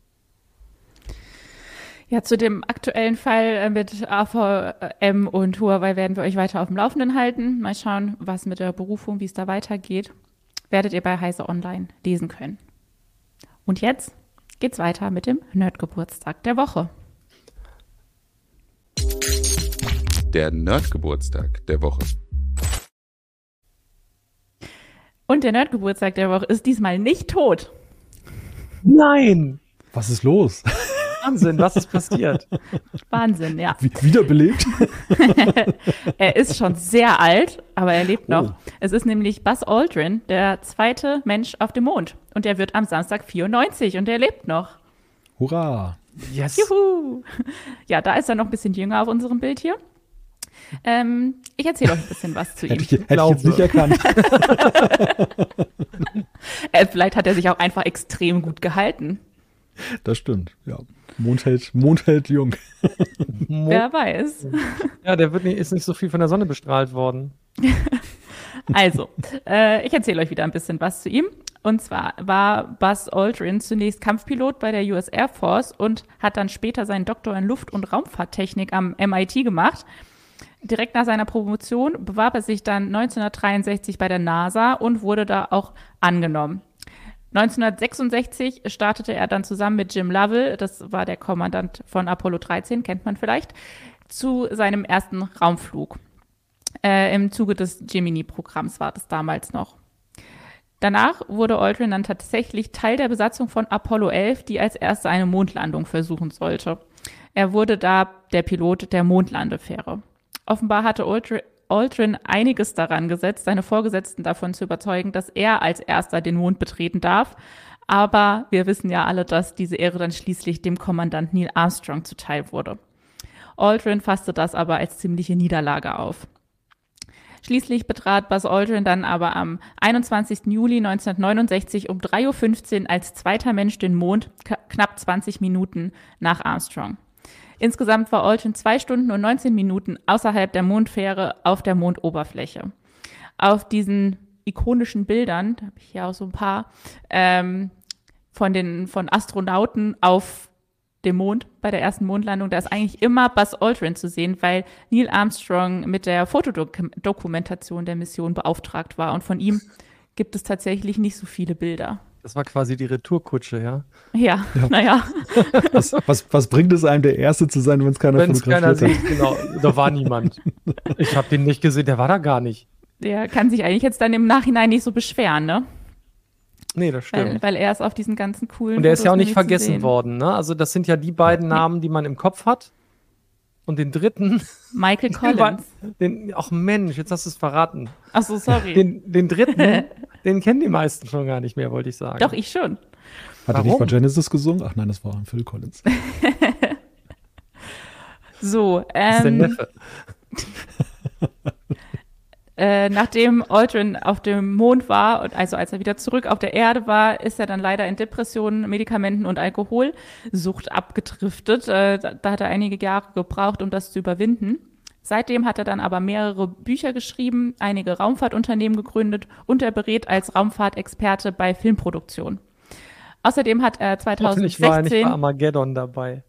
Ja, zu dem aktuellen Fall mit AVM und Huawei werden wir euch weiter auf dem Laufenden halten. Mal schauen, was mit der Berufung, wie es da weitergeht, werdet ihr bei Heise Online lesen können. Und jetzt geht's weiter mit dem Nerdgeburtstag der Woche. Der Nerdgeburtstag der Woche. Und der Nerdgeburtstag der Woche ist diesmal nicht tot. Nein! Was ist los? Wahnsinn, was ist passiert? Wahnsinn, ja. Wiederbelebt? Er ist schon sehr alt, aber er lebt noch. Es ist nämlich Buzz Aldrin, der zweite Mensch auf dem Mond. Und er wird am Samstag 94 und er lebt noch. Hurra! Yes! Juhu! Ja, da ist er noch ein bisschen jünger auf unserem Bild hier. Ich erzähle euch ein bisschen was zu ihm. Hätte ich jetzt nicht erkannt. Vielleicht hat er sich auch einfach extrem gut gehalten. Das stimmt, ja. Mond hält jung. Wer weiß. Ja, ist nicht so viel von der Sonne bestrahlt worden. Also, ich erzähle euch wieder ein bisschen was zu ihm. Und zwar war Buzz Aldrin zunächst Kampfpilot bei der US Air Force und hat dann später seinen Doktor in Luft- und Raumfahrttechnik am MIT gemacht. Direkt nach seiner Promotion bewarb er sich dann 1963 bei der NASA und wurde da auch angenommen. 1966 startete er dann zusammen mit Jim Lovell, das war der Kommandant von Apollo 13, kennt man vielleicht, zu seinem ersten Raumflug. Im Zuge des Gemini-Programms war das damals noch. Danach wurde Aldrin dann tatsächlich Teil der Besatzung von Apollo 11, die als erste eine Mondlandung versuchen sollte. Er wurde da der Pilot der Mondlandefähre. Offenbar hatte Aldrin einiges daran gesetzt, seine Vorgesetzten davon zu überzeugen, dass er als erster den Mond betreten darf. Aber wir wissen ja alle, dass diese Ehre dann schließlich dem Kommandant Neil Armstrong zuteil wurde. Aldrin fasste das aber als ziemliche Niederlage auf. Schließlich betrat Buzz Aldrin dann aber am 21. Juli 1969 um 3:15 Uhr als zweiter Mensch den Mond, knapp 20 Minuten nach Armstrong. Insgesamt war Aldrin 2 Stunden und 19 Minuten außerhalb der Mondfähre auf der Mondoberfläche. Auf diesen ikonischen Bildern, da habe ich hier auch so ein paar, von Astronauten auf dem Mond, bei der ersten Mondlandung, da ist eigentlich immer Buzz Aldrin zu sehen, weil Neil Armstrong mit der Fotodokumentation der Mission beauftragt war. Und von ihm gibt es tatsächlich nicht so viele Bilder. Das war quasi die Retourkutsche, ja? Ja, naja. Was bringt es einem, der Erste zu sein, wenn es keiner fotografiert hat? Sieht, genau. Da war niemand. Ich habe den nicht gesehen, der war da gar nicht. Der kann sich eigentlich jetzt dann im Nachhinein nicht so beschweren, ne? Nee, das stimmt. Weil er ist auf diesen ganzen coolen Und der ist ja auch Fotos nicht vergessen worden, ne? Also das sind ja die beiden Namen, die man im Kopf hat. Und den dritten. Michael Collins. Ach Mensch, jetzt hast du es verraten. Ach so, sorry. Den dritten, den kennen die meisten schon gar nicht mehr, wollte ich sagen. Doch, ich schon. Hat er nicht bei Genesis gesungen? Ach nein, das war Phil Collins. So, das ist der Neffe. Nachdem Aldrin auf dem Mond war, also als er wieder zurück auf der Erde war, ist er dann leider in Depressionen, Medikamenten und Alkoholsucht abgedriftet. Da hat er einige Jahre gebraucht, um das zu überwinden. Seitdem hat er dann aber mehrere Bücher geschrieben, einige Raumfahrtunternehmen gegründet und er berät als Raumfahrtexperte bei Filmproduktion. Außerdem hat er 2016... Ich war nicht bei Armageddon dabei.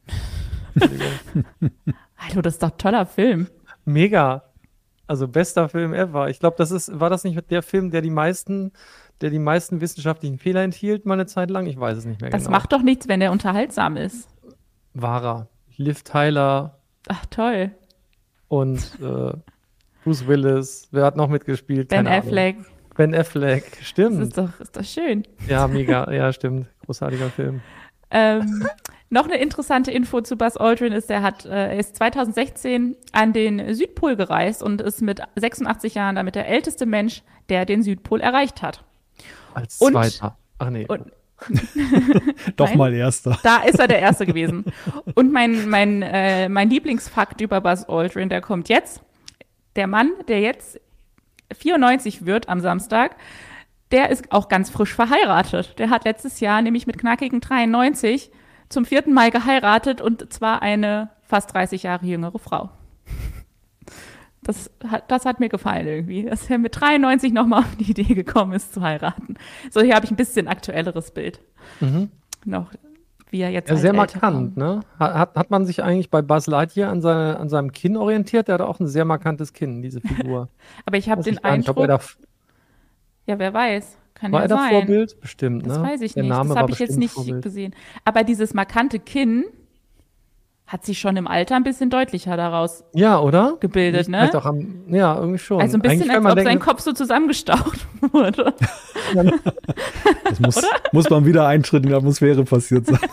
Alter, das ist doch ein toller Film. Mega. Also bester Film ever. Ich glaube, war das nicht der Film, der die meisten wissenschaftlichen Fehler enthielt, mal eine Zeit lang? Ich weiß es nicht mehr genau. Das macht doch nichts, wenn der unterhaltsam ist. Wahrer. Liv Tyler. Ach, toll. Und Bruce Willis. Wer hat noch mitgespielt? Ben Affleck. Ben Affleck, stimmt. Das ist doch schön. Ja, mega. Ja, stimmt. Großartiger Film. Noch eine interessante Info zu Buzz Aldrin ist, er ist 2016 an den Südpol gereist und ist mit 86 Jahren damit der älteste Mensch, der den Südpol erreicht hat. Als Zweiter. Ach nee. Doch mal Erster. Da ist er der Erste gewesen. Und mein Lieblingsfakt über Buzz Aldrin, der kommt jetzt. Der Mann, der jetzt 94 wird am Samstag, der ist auch ganz frisch verheiratet. Der hat letztes Jahr nämlich mit knackigen 93 zum 4. Mal geheiratet und zwar eine fast 30 Jahre jüngere Frau. Das hat mir gefallen irgendwie, dass er mit 93 nochmal auf die Idee gekommen ist, zu heiraten. So, hier habe ich ein bisschen aktuelleres Bild. Noch, wie er jetzt ja, sehr markant, ne? Hat man sich eigentlich bei Buzz Lightyear an seinem Kinn orientiert? Der hat auch ein sehr markantes Kinn, diese Figur. Aber ich habe den Eindruck, ja, wer weiß. Kann war ja er da sein. Vorbild? Bestimmt, ne? Das weiß ich Der nicht. Name Das war habe ich jetzt nicht Vorbild. gesehen. Aber dieses markante Kinn hat sich schon im Alter ein bisschen deutlicher daraus ja, oder? gebildet, ne? Vielleicht auch ja, irgendwie schon. Also ein bisschen, als ob sein Kopf so zusammengestaucht wurde. Das muss beim Wiedereintritt in die Atmosphäre passiert sein.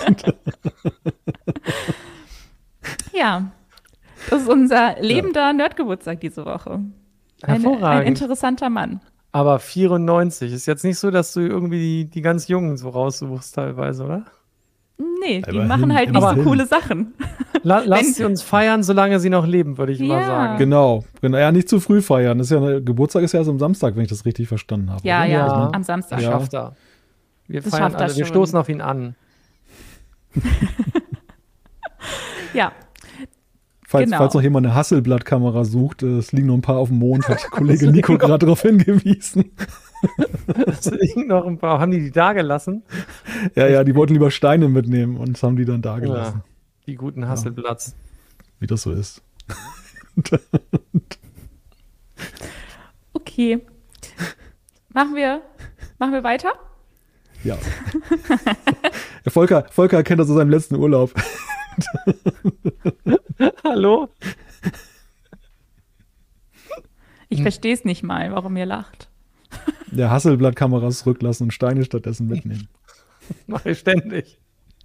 Ja, das ist unser lebender Nerdgeburtstag diese Woche. Hervorragend. Ein interessanter Mann. Aber 94 ist jetzt nicht so, dass du irgendwie die ganz Jungen so raussuchst teilweise, oder? Nee, die Immerhin, machen halt nicht so coole Sachen. Lass sie uns feiern, solange sie noch leben, würde ich mal sagen. Genau. Ja, nicht zu früh feiern. Geburtstag ist ja erst am Samstag, wenn ich das richtig verstanden habe. Ja, oder? ja, am Samstag. Das Ja. schafft er. Wir Das feiern schafft er alle, wir schon. stoßen auf ihn an. Ja, Falls Genau. noch jemand eine Hasselblatt-Kamera sucht, es liegen noch ein paar auf dem Mond, hat Kollege Nico gerade darauf hingewiesen. Es liegen noch ein paar. Haben die da gelassen? Ja, die wollten lieber Steine mitnehmen und haben die dann da gelassen. Ja, die guten Hasselblatts. Wie das so ist. okay. Machen wir weiter? Ja. Der Volker kennt das aus seinem letzten Urlaub. Hallo? Ich verstehe es nicht mal, warum ihr lacht. Der Hasselblatt-Kameras zurücklassen und Steine stattdessen mitnehmen. Mache ich ständig.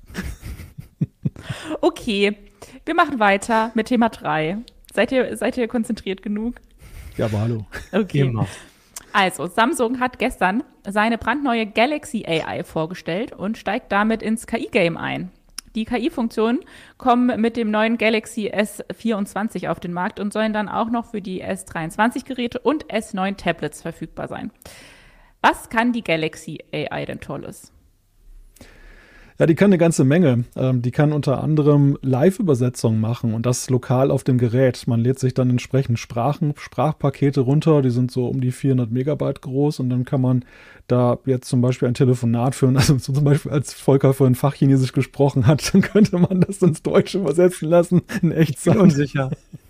Okay, wir machen weiter mit Thema 3. Seid ihr konzentriert genug? Ja, aber hallo. Okay. Immer. Also, Samsung hat gestern seine brandneue Galaxy AI vorgestellt und steigt damit ins KI-Game ein. Die KI-Funktionen kommen mit dem neuen Galaxy S24 auf den Markt und sollen dann auch noch für die S23-Geräte und S9-Tablets verfügbar sein. Was kann die Galaxy AI denn Tolles? Ja, die kann eine ganze Menge. Die kann unter anderem Live-Übersetzungen machen und das lokal auf dem Gerät. Man lädt sich dann entsprechend Sprachpakete runter, die sind so um die 400 Megabyte groß und dann kann man da jetzt zum Beispiel ein Telefonat führen. Also zum Beispiel als Volker vorhin Fachchinesisch gesprochen hat, dann könnte man das ins Deutsche übersetzen lassen in Echtzeit. Unsicher.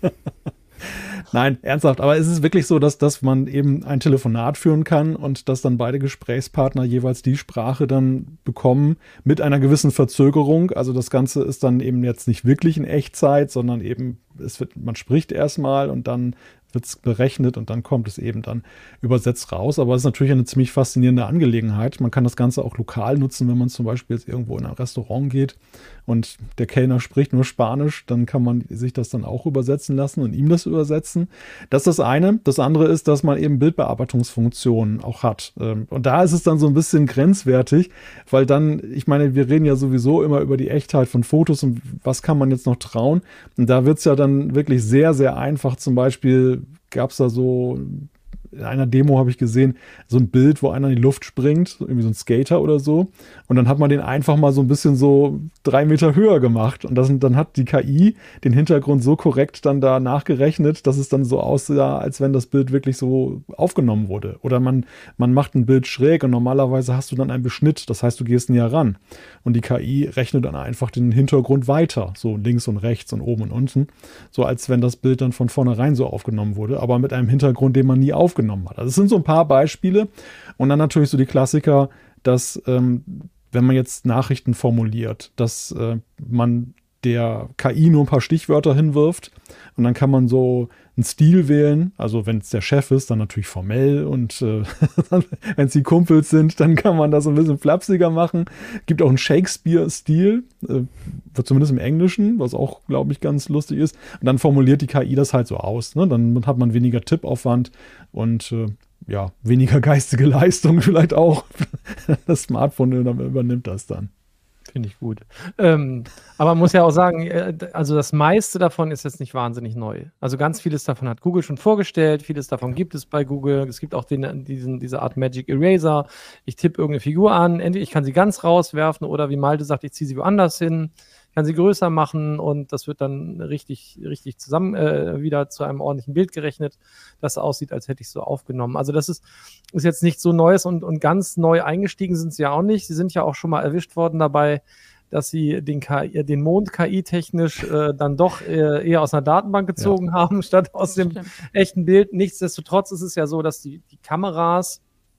Nein, ernsthaft, aber es ist wirklich so, dass man eben ein Telefonat führen kann und dass dann beide Gesprächspartner jeweils die Sprache dann bekommen mit einer gewissen Verzögerung. Also das Ganze ist dann eben jetzt nicht wirklich in Echtzeit, sondern eben man spricht erstmal und dann wird es berechnet und dann kommt es eben dann übersetzt raus. Aber es ist natürlich eine ziemlich faszinierende Angelegenheit. Man kann das Ganze auch lokal nutzen, wenn man zum Beispiel jetzt irgendwo in ein Restaurant geht und der Kellner spricht nur Spanisch, dann kann man sich das dann auch übersetzen lassen und ihm das übersetzen. Das ist das eine. Das andere ist, dass man eben Bildbearbeitungsfunktionen auch hat. Und da ist es dann so ein bisschen grenzwertig, weil dann, ich meine, wir reden ja sowieso immer über die Echtheit von Fotos und was kann man jetzt noch trauen. Und da wird es ja dann wirklich sehr, sehr einfach. Zum Beispiel gab es da so, in einer Demo habe ich gesehen, so ein Bild, wo einer in die Luft springt, irgendwie so ein Skater oder so. Und dann hat man den einfach mal so ein bisschen so 3 Meter höher gemacht. Und dann hat die KI den Hintergrund so korrekt dann da nachgerechnet, dass es dann so aussah, als wenn das Bild wirklich so aufgenommen wurde. Oder man macht ein Bild schräg und normalerweise hast du dann einen Beschnitt. Das heißt, du gehst näher ran. Und die KI rechnet dann einfach den Hintergrund weiter. So links und rechts und oben und unten. So als wenn das Bild dann von vornherein so aufgenommen wurde. Aber mit einem Hintergrund, den man nie aufgenommen hat. Also es sind so ein paar Beispiele. Und dann natürlich so die Klassiker, dass wenn man jetzt Nachrichten formuliert, dass man der KI nur ein paar Stichwörter hinwirft und dann kann man so einen Stil wählen. Also wenn es der Chef ist, dann natürlich formell und wenn es die Kumpels sind, dann kann man das ein bisschen flapsiger machen. Gibt auch einen Shakespeare-Stil, zumindest im Englischen, was auch, glaube ich, ganz lustig ist. Und dann formuliert die KI das halt so aus. Ne? Dann hat man weniger Tippaufwand und weniger geistige Leistung vielleicht auch. Das Smartphone übernimmt das dann. Finde ich gut. Aber man muss ja auch sagen, also das meiste davon ist jetzt nicht wahnsinnig neu. Also ganz vieles davon hat Google schon vorgestellt, vieles davon gibt es bei Google. Es gibt auch diese Art Magic Eraser. Ich tippe irgendeine Figur an, entweder ich kann sie ganz rauswerfen oder wie Malte sagt, ich ziehe sie woanders hin, kann sie größer machen und das wird dann richtig zusammen wieder zu einem ordentlichen Bild gerechnet, das aussieht, als hätte ich es so aufgenommen. Also das ist jetzt nicht so Neues und ganz neu eingestiegen sind sie ja auch nicht. Sie sind ja auch schon mal erwischt worden dabei, dass sie den Mond KI-technisch dann doch eher aus einer Datenbank gezogen haben, statt aus dem echten Bild. Nichtsdestotrotz ist es ja so, dass die Kameras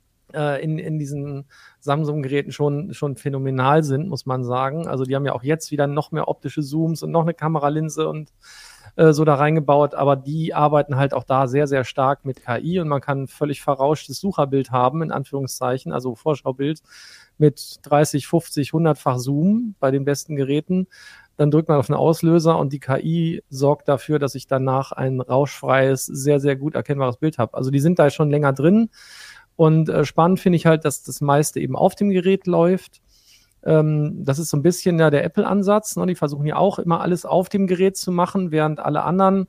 in diesen Samsung-Geräten schon phänomenal sind, muss man sagen. Also die haben ja auch jetzt wieder noch mehr optische Zooms und noch eine Kameralinse und so da reingebaut, aber die arbeiten halt auch da sehr, sehr stark mit KI und man kann ein völlig verrauschtes Sucherbild haben, in Anführungszeichen, also Vorschaubild mit 30, 50, 100-fach Zoom bei den besten Geräten. Dann drückt man auf einen Auslöser und die KI sorgt dafür, dass ich danach ein rauschfreies, sehr, sehr gut erkennbares Bild habe. Also die sind da schon länger drin. Und spannend finde ich halt, dass das meiste eben auf dem Gerät läuft. Das ist so ein bisschen der Apple-Ansatz. Ne? Die versuchen ja auch immer alles auf dem Gerät zu machen, während alle anderen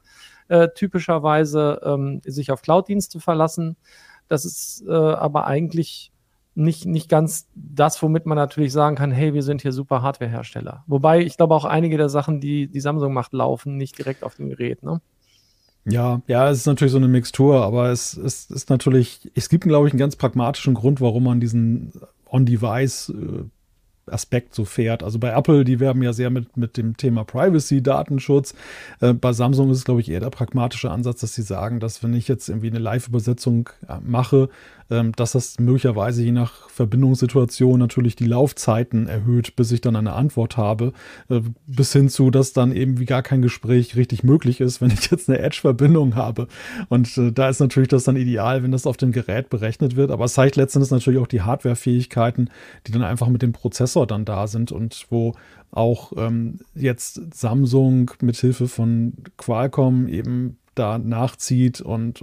typischerweise sich auf Cloud-Dienste verlassen. Das ist aber eigentlich nicht ganz das, womit man natürlich sagen kann, hey, wir sind hier super Hardware-Hersteller. Wobei, ich glaube auch einige der Sachen, die Samsung macht, laufen nicht direkt auf dem Gerät, ne? Ja, es ist natürlich so eine Mixtur, aber es ist natürlich, es gibt, glaube ich, einen ganz pragmatischen Grund, warum man diesen On-Device Aspekt so fährt. Also bei Apple, die werben ja sehr mit dem Thema Privacy, Datenschutz. Bei Samsung ist es, glaube ich, eher der pragmatische Ansatz, dass sie sagen, dass wenn ich jetzt irgendwie eine Live-Übersetzung mache, dass das möglicherweise je nach Verbindungssituation natürlich die Laufzeiten erhöht, bis ich dann eine Antwort habe, bis hin zu, dass dann eben wie gar kein Gespräch richtig möglich ist, wenn ich jetzt eine Edge-Verbindung habe. Und da ist natürlich das dann ideal, wenn das auf dem Gerät berechnet wird. Aber es zeigt letztendlich natürlich auch die Hardware-Fähigkeiten, die dann einfach mit dem Prozessor dann da sind und wo auch jetzt Samsung mit Hilfe von Qualcomm eben da nachzieht und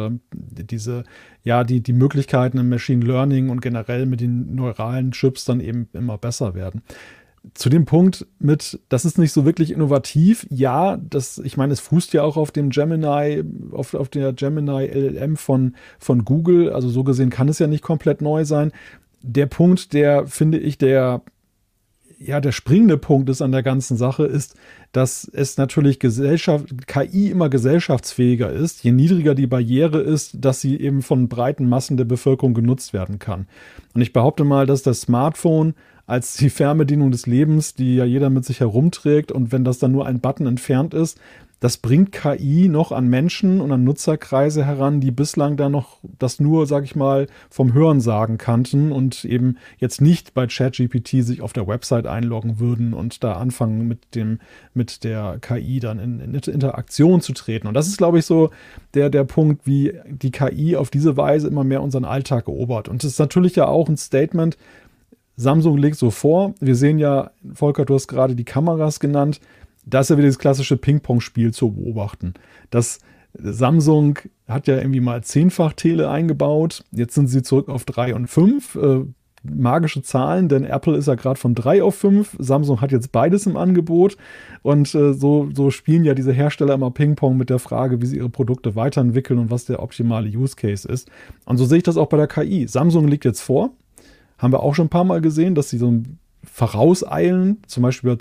die Möglichkeiten im Machine Learning und generell mit den neuralen Chips dann eben immer besser werden. Zu dem Punkt das ist nicht so wirklich innovativ. Ja, ich meine, es fußt ja auch auf dem Gemini, auf der Gemini LLM von Google. Also so gesehen kann es ja nicht komplett neu sein. Der Punkt, der, finde ich, der der springende Punkt ist an der ganzen Sache, ist, dass es natürlich KI immer gesellschaftsfähiger ist, je niedriger die Barriere ist, dass sie eben von breiten Massen der Bevölkerung genutzt werden kann. Und ich behaupte mal, dass das Smartphone als die Fernbedienung des Lebens, die ja jeder mit sich herumträgt, und wenn das dann nur ein Button entfernt ist, das bringt KI noch an Menschen und an Nutzerkreise heran, die bislang da noch das nur, sag ich mal, vom Hörensagen kannten und eben jetzt nicht bei ChatGPT sich auf der Website einloggen würden und da anfangen mit der KI dann in Interaktion zu treten. Und das ist, glaube ich, so der Punkt, wie die KI auf diese Weise immer mehr unseren Alltag erobert. Und das ist natürlich ja auch ein Statement. Samsung legt so vor, wir sehen ja, Volker, du hast gerade die Kameras genannt, da ist ja wieder das klassische Ping-Pong-Spiel zu beobachten. Das Samsung hat ja irgendwie mal 10-fach Tele eingebaut. Jetzt sind sie zurück auf 3 und 5. Magische Zahlen, denn Apple ist ja gerade von 3 auf 5. Samsung hat jetzt beides im Angebot. Und so spielen ja diese Hersteller immer Ping-Pong mit der Frage, wie sie ihre Produkte weiterentwickeln und was der optimale Use Case ist. Und so sehe ich das auch bei der KI. Samsung liegt jetzt vor. Haben wir auch schon ein paar Mal gesehen, dass sie so vorauseilen. Zum Beispiel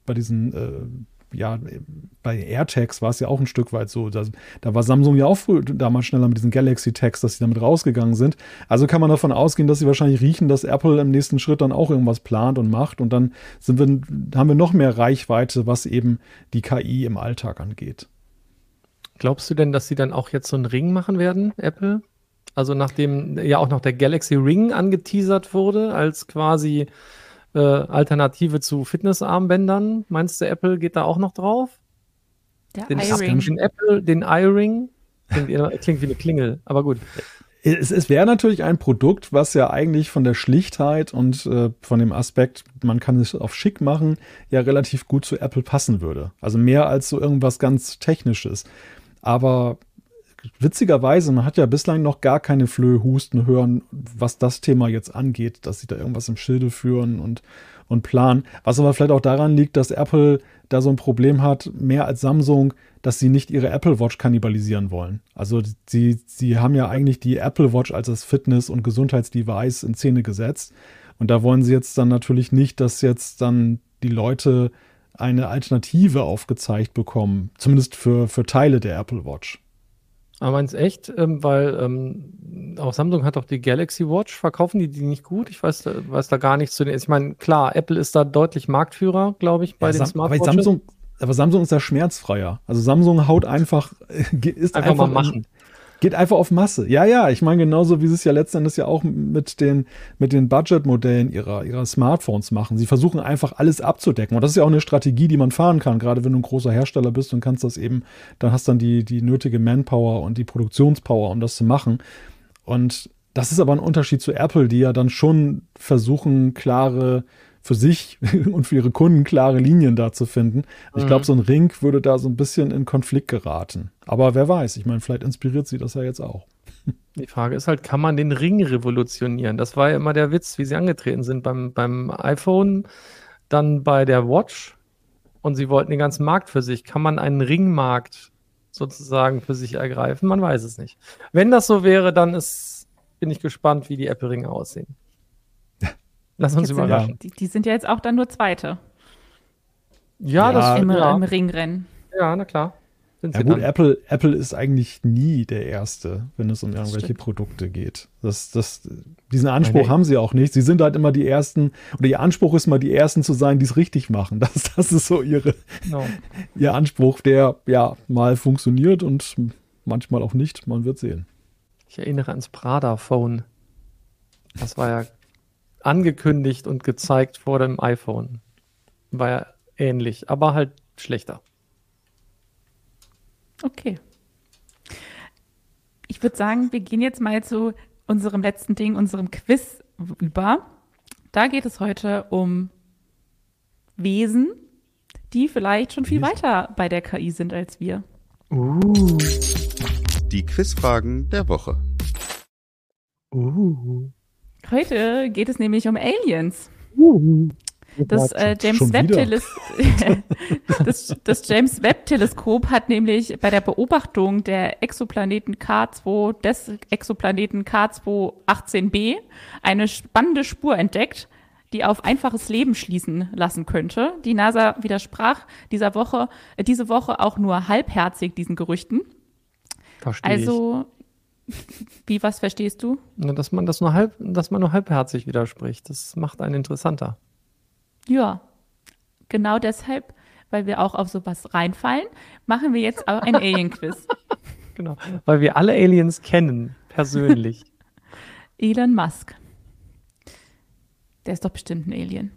bei AirTags war es ja auch ein Stück weit so. Da war Samsung ja auch damals schneller mit diesen Galaxy-Tags, dass sie damit rausgegangen sind. Also kann man davon ausgehen, dass sie wahrscheinlich riechen, dass Apple im nächsten Schritt dann auch irgendwas plant und macht. Und dann haben wir noch mehr Reichweite, was eben die KI im Alltag angeht. Glaubst du denn, dass sie dann auch jetzt so einen Ring machen werden, Apple? Also nachdem ja auch noch der Galaxy Ring angeteasert wurde, als quasi Alternative zu Fitnessarmbändern. Meinst du, Apple geht da auch noch drauf? Der iRing. Den iRing. Klingt wie eine Klingel, aber gut. Es wäre natürlich ein Produkt, was ja eigentlich von der Schlichtheit und von dem Aspekt, man kann es auf schick machen, ja relativ gut zu Apple passen würde. Also mehr als so irgendwas ganz Technisches. Aber witzigerweise, man hat ja bislang noch gar keine Flöhe husten hören, was das Thema jetzt angeht, dass sie da irgendwas im Schilde führen und planen. Was aber vielleicht auch daran liegt, dass Apple da so ein Problem hat, mehr als Samsung, dass sie nicht ihre Apple Watch kannibalisieren wollen. Also sie haben ja eigentlich die Apple Watch als das Fitness- und Gesundheitsdevice in Szene gesetzt. Und da wollen sie jetzt dann natürlich nicht, dass jetzt dann die Leute eine Alternative aufgezeigt bekommen, zumindest für Teile der Apple Watch. Aber meinst du echt? Weil auch Samsung hat doch die Galaxy Watch. Verkaufen die nicht gut? Ich weiß da gar nichts zu den. Ich meine, klar, Apple ist da deutlich Marktführer, glaube ich, bei den Smartwatches. Aber Samsung ist da schmerzfreier. Also Samsung haut einfach, einfach mal machen. Geht einfach auf Masse. Ja, ich meine genauso, wie sie es ja letzten Endes ja auch mit den Budget-Modellen ihrer Smartphones machen. Sie versuchen einfach alles abzudecken. Und das ist ja auch eine Strategie, die man fahren kann, gerade wenn du ein großer Hersteller bist und kannst das eben, dann hast dann die nötige Manpower und die Produktionspower, um das zu machen. Und das ist aber ein Unterschied zu Apple, die ja dann schon versuchen, für sich und für ihre Kunden klare Linien da zu finden. Ich glaube, so ein Ring würde da so ein bisschen in Konflikt geraten. Aber wer weiß, ich meine, vielleicht inspiriert sie das ja jetzt auch. Die Frage ist halt, kann man den Ring revolutionieren? Das war ja immer der Witz, wie sie angetreten sind beim iPhone, dann bei der Watch, und sie wollten den ganzen Markt für sich. Kann man einen Ringmarkt sozusagen für sich ergreifen? Man weiß es nicht. Wenn das so wäre, dann bin ich gespannt, wie die Apple-Ringe aussehen. Lass uns überraschen. Die sind ja jetzt auch dann nur Zweite. Ja, im Ringrennen. Ja, na klar. Ja gut, Apple ist eigentlich nie der Erste, wenn es um irgendwelche Produkte geht. Diesen Anspruch haben sie auch nicht. Sie sind halt immer die Ersten, oder ihr Anspruch ist mal, die Ersten zu sein, die es richtig machen. Das ist so ihr Anspruch, der ja mal funktioniert und manchmal auch nicht. Man wird sehen. Ich erinnere ans Prada-Phone. Das war ja angekündigt und gezeigt vor dem iPhone. War ja ähnlich, aber halt schlechter. Okay. Ich würde sagen, wir gehen jetzt mal zu unserem letzten Ding, unserem Quiz über. Da geht es heute um Wesen, die vielleicht schon viel weiter bei der KI sind als wir. Die Quizfragen der Woche. Heute geht es nämlich um Aliens. Das James Webb Teleskop hat nämlich bei der Beobachtung des Exoplaneten K2 18b eine spannende Spur entdeckt, die auf einfaches Leben schließen lassen könnte. Die NASA widersprach diese Woche auch nur halbherzig diesen Gerüchten. Verstehe Also, was verstehst du? ich. Dass man nur halbherzig widerspricht. Das macht einen interessanter. Ja, genau deshalb, weil wir auch auf sowas reinfallen, machen wir jetzt auch ein Alien-Quiz. Genau. Weil wir alle Aliens kennen, persönlich. Elon Musk. Der ist doch bestimmt ein Alien.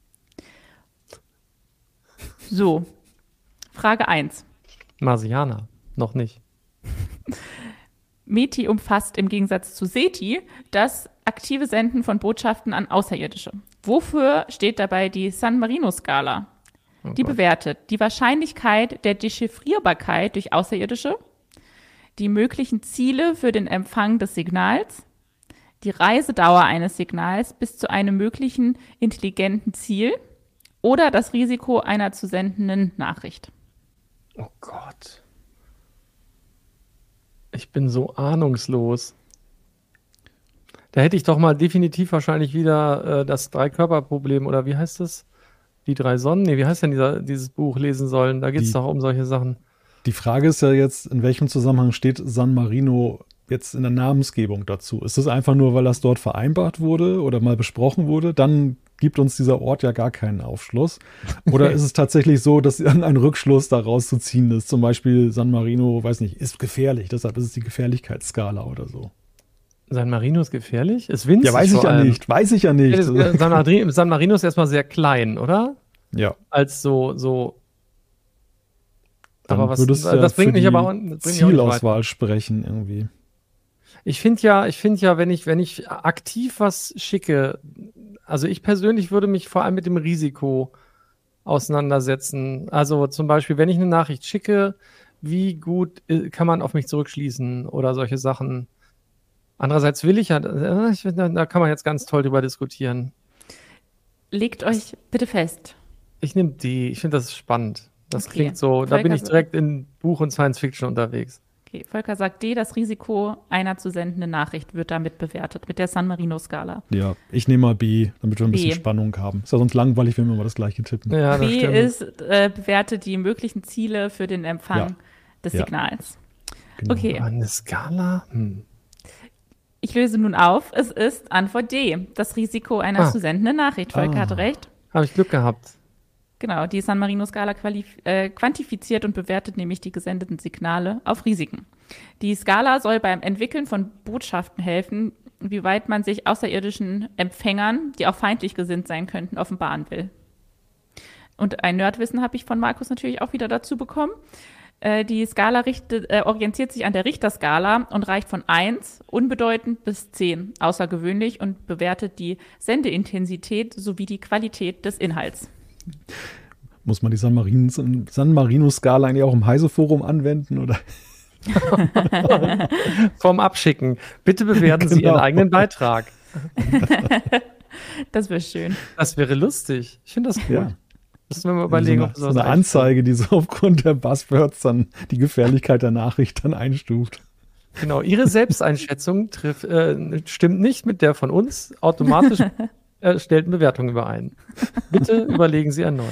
So, Frage 1. Marsianer. Noch nicht. METI umfasst im Gegensatz zu SETI das aktive Senden von Botschaften an Außerirdische. Wofür steht dabei die San Marino-Skala? Die bewertet die Wahrscheinlichkeit der Dechiffrierbarkeit durch Außerirdische, die möglichen Ziele für den Empfang des Signals, die Reisedauer eines Signals bis zu einem möglichen intelligenten Ziel oder das Risiko einer zu sendenden Nachricht. Oh Gott. Ich bin so ahnungslos. Da hätte ich doch mal definitiv wahrscheinlich wieder das Dreikörperproblem oder wie heißt es? Die drei Sonnen? Nee, wie heißt denn dieses Buch lesen sollen? Da geht es doch um solche Sachen. Die Frage ist ja jetzt, in welchem Zusammenhang steht San Marino jetzt in der Namensgebung dazu? Ist es einfach nur, weil das dort vereinbart wurde oder mal besprochen wurde? Dann gibt uns dieser Ort ja gar keinen Aufschluss. Oder ist es tatsächlich so, dass ein Rückschluss daraus zu ziehen ist? Zum Beispiel San Marino, weiß nicht, ist gefährlich. Deshalb ist es die Gefährlichkeitsskala oder so. San Marino ist gefährlich? Ist winzig. Ja, weiß ich ja nicht. San Marino ist erstmal sehr klein, oder? Ja. Als so. Dann aber was würdest das bringt mich aber auch Zielauswahl sprechen irgendwie. Ich finde ja, wenn ich aktiv was schicke, also ich persönlich würde mich vor allem mit dem Risiko auseinandersetzen. Also zum Beispiel, wenn ich eine Nachricht schicke, wie gut kann man auf mich zurückschließen oder solche Sachen. Andererseits will ich ja, da kann man jetzt ganz toll drüber diskutieren. Legt euch bitte fest. Ich nehme die, ich finde das spannend. Das Okay. klingt so, da bin ich direkt in Buch und Science Fiction unterwegs. Okay, Volker sagt D, das Risiko einer zu sendenden Nachricht wird damit bewertet, mit der San Marino-Skala. Ja, ich nehme mal B, damit wir ein bisschen B. Spannung haben. Ist ja sonst langweilig, wenn wir mal das gleiche tippen. Ja, das B stimmt. ist, bewertet die möglichen Ziele für den Empfang des Ja. Signals. Genau. Okay, Eine Skala? ich löse nun auf. Es ist Antwort D, das Risiko einer zu sendenden Nachricht. Volker hatte recht. Habe ich Glück gehabt. Genau, die San Marino-Skala quantifiziert und bewertet nämlich die gesendeten Signale auf Risiken. Die Skala soll beim Entwickeln von Botschaften helfen, wie weit man sich außerirdischen Empfängern, die auch feindlich gesinnt sein könnten, offenbaren will. Und ein Nerdwissen habe ich von Markus natürlich auch wieder dazu bekommen. Die Skala orientiert sich an der Richterskala und reicht von 1, unbedeutend, bis 10, außergewöhnlich, und bewertet die Sendeintensität sowie die Qualität des Inhalts. Muss man die San Marino-Skala eigentlich auch im Heise-Forum anwenden, oder? Vom Abschicken. Bitte bewerten Sie Ihren eigenen Beitrag. Das wäre schön. Das wäre lustig. Ich finde das cool. Ja. Müssen wir mal überlegen, ob wir so sowas eine Anzeige, die so aufgrund der Buzzwords dann die Gefährlichkeit der Nachricht dann einstuft. Genau, Ihre Selbsteinschätzung stimmt nicht mit der von uns. Automatisch erstellten Bewertung überein. Bitte überlegen Sie erneut.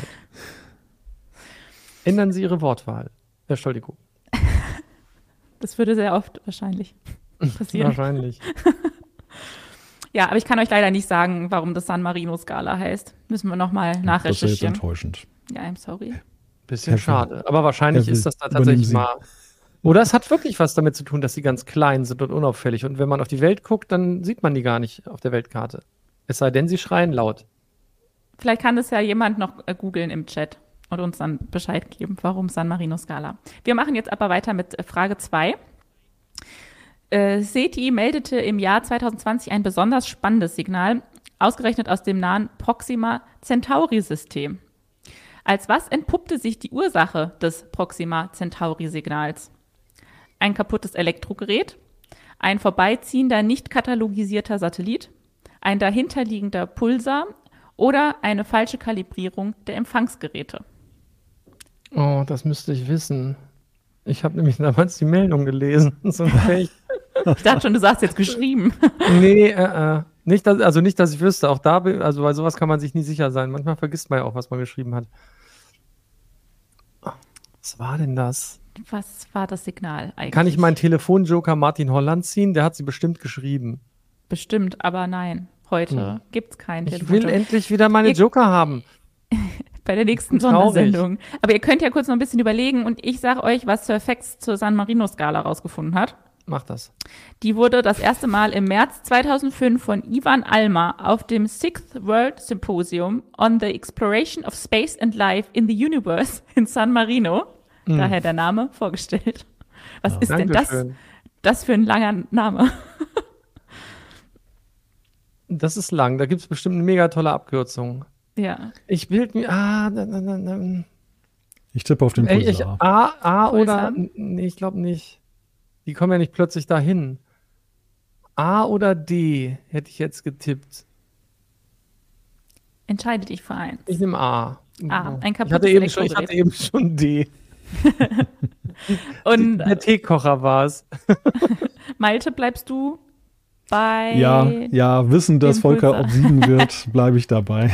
Ändern Sie Ihre Wortwahl. Entschuldigung. Das würde sehr oft wahrscheinlich passieren. Wahrscheinlich. Ja, aber ich kann euch leider nicht sagen, warum das San Marino-Skala heißt. Müssen wir nochmal Das ist jetzt nachrecherchieren. enttäuschend. Ja, I'm sorry. Bisschen Herr schade. Aber wahrscheinlich Herr ist das da Will, tatsächlich übernehmen mal. Oder es hat wirklich was damit zu tun, dass sie ganz klein sind und unauffällig. Und wenn man auf die Welt guckt, dann sieht man die gar nicht auf der Weltkarte. Es sei denn, sie schreien laut. Vielleicht kann das ja jemand noch googeln im Chat und uns dann Bescheid geben, warum San Marino-Skala. Wir machen jetzt aber weiter mit Frage 2. SETI meldete im Jahr 2020 ein besonders spannendes Signal, ausgerechnet aus dem nahen Proxima Centauri-System. Als was entpuppte sich die Ursache des Proxima Centauri-Signals? Ein kaputtes Elektrogerät, ein vorbeiziehender, nicht katalogisierter Satellit, ein dahinterliegender Pulsar oder eine falsche Kalibrierung der Empfangsgeräte? Oh, das müsste ich wissen. Ich habe nämlich damals die Meldung gelesen. So ein Pech. Ich dachte schon, du sagst jetzt geschrieben. Nee, Nicht, dass ich wüsste, auch da, also bei sowas kann man sich nie sicher sein. Manchmal vergisst man ja auch, was man geschrieben hat. Was war denn das? Was war das Signal eigentlich? Kann ich meinen Telefonjoker Martin Holland ziehen? Der hat sie bestimmt geschrieben. Bestimmt, aber nein. Heute gibt's keinen Ich Telefonjoker. will endlich wieder meine Joker haben. Bei der nächsten Sondersendung. Aber ihr könnt ja kurz noch ein bisschen überlegen und ich sage euch, was Sir Fax zur San Marino-Skala rausgefunden hat. Mach das. Die wurde das erste Mal im März 2005 von Ivan Alma auf dem 6th World Symposium on the Exploration of Space and Life in the Universe in San Marino, daher der Name, vorgestellt. Was ist denn das für ein langer Name? Das ist lang, da gibt es bestimmt eine mega tolle Abkürzung. Ja. Ich bild mir. Ich tippe auf den Pulsar. A Pulsar? oder. Nee, ich glaube nicht. Die kommen ja nicht plötzlich dahin. A oder D hätte ich jetzt getippt. Entscheide dich für eins. Ich nehme A. Ein Ich kaputtes hatte Elektrogerät. eben schon D. Und Der Teekocher war es. Malte, bleibst du bei... Ja, wissen, dass dem Volker Pulsar. obsiegen wird, bleibe ich dabei.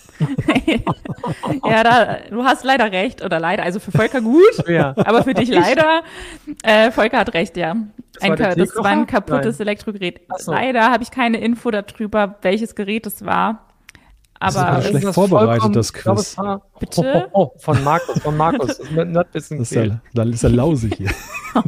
Ja, du hast leider recht. Oder leider, also für Volker gut, Ja. aber für dich leider. Volker hat recht, ja. Das war der Das war ein Teekocher? kaputtes Nein. Elektrogerät. Ach so. Leider habe ich keine Info darüber, welches Gerät es war. Das Aber ist schlecht Das vorbereitet, vollkommen- das ich glaube, Quiz. es war- Bitte? Von Markus. Das ist ein Nerdwissen. Das ist ja lausig hier.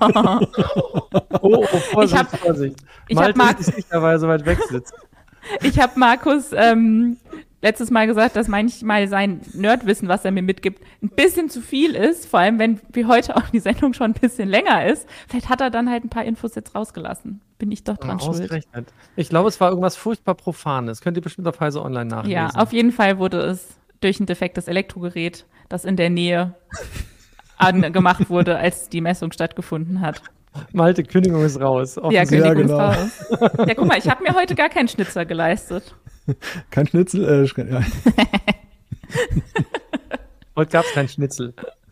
Vorsicht, Ich Vorsicht. ich hab Malte ist nicht, weil er so weit weg sitzt. ich habe Markus letztes Mal gesagt, dass manchmal sein Nerdwissen, was er mir mitgibt, ein bisschen zu viel ist. Vor allem, wenn wie heute auch die Sendung schon ein bisschen länger ist. Vielleicht hat er dann halt ein paar Infos jetzt rausgelassen. Bin ich doch dran schuld. Ausgerechnet. Ich glaube, es war irgendwas furchtbar Profanes. Könnt ihr bestimmt auf Heise Online nachlesen. Ja, auf jeden Fall wurde es durch ein defektes Elektrogerät, das in der Nähe gemacht wurde, als die Messung stattgefunden hat. Malte, Kündigung ist raus. Ja, Offensichtlich. Kündigung genau. ist raus. Ja, guck mal, ich habe mir heute gar keinen Schnitzer geleistet. Kein Schnitzel, ja. Heute gab es keinen Schnitzel.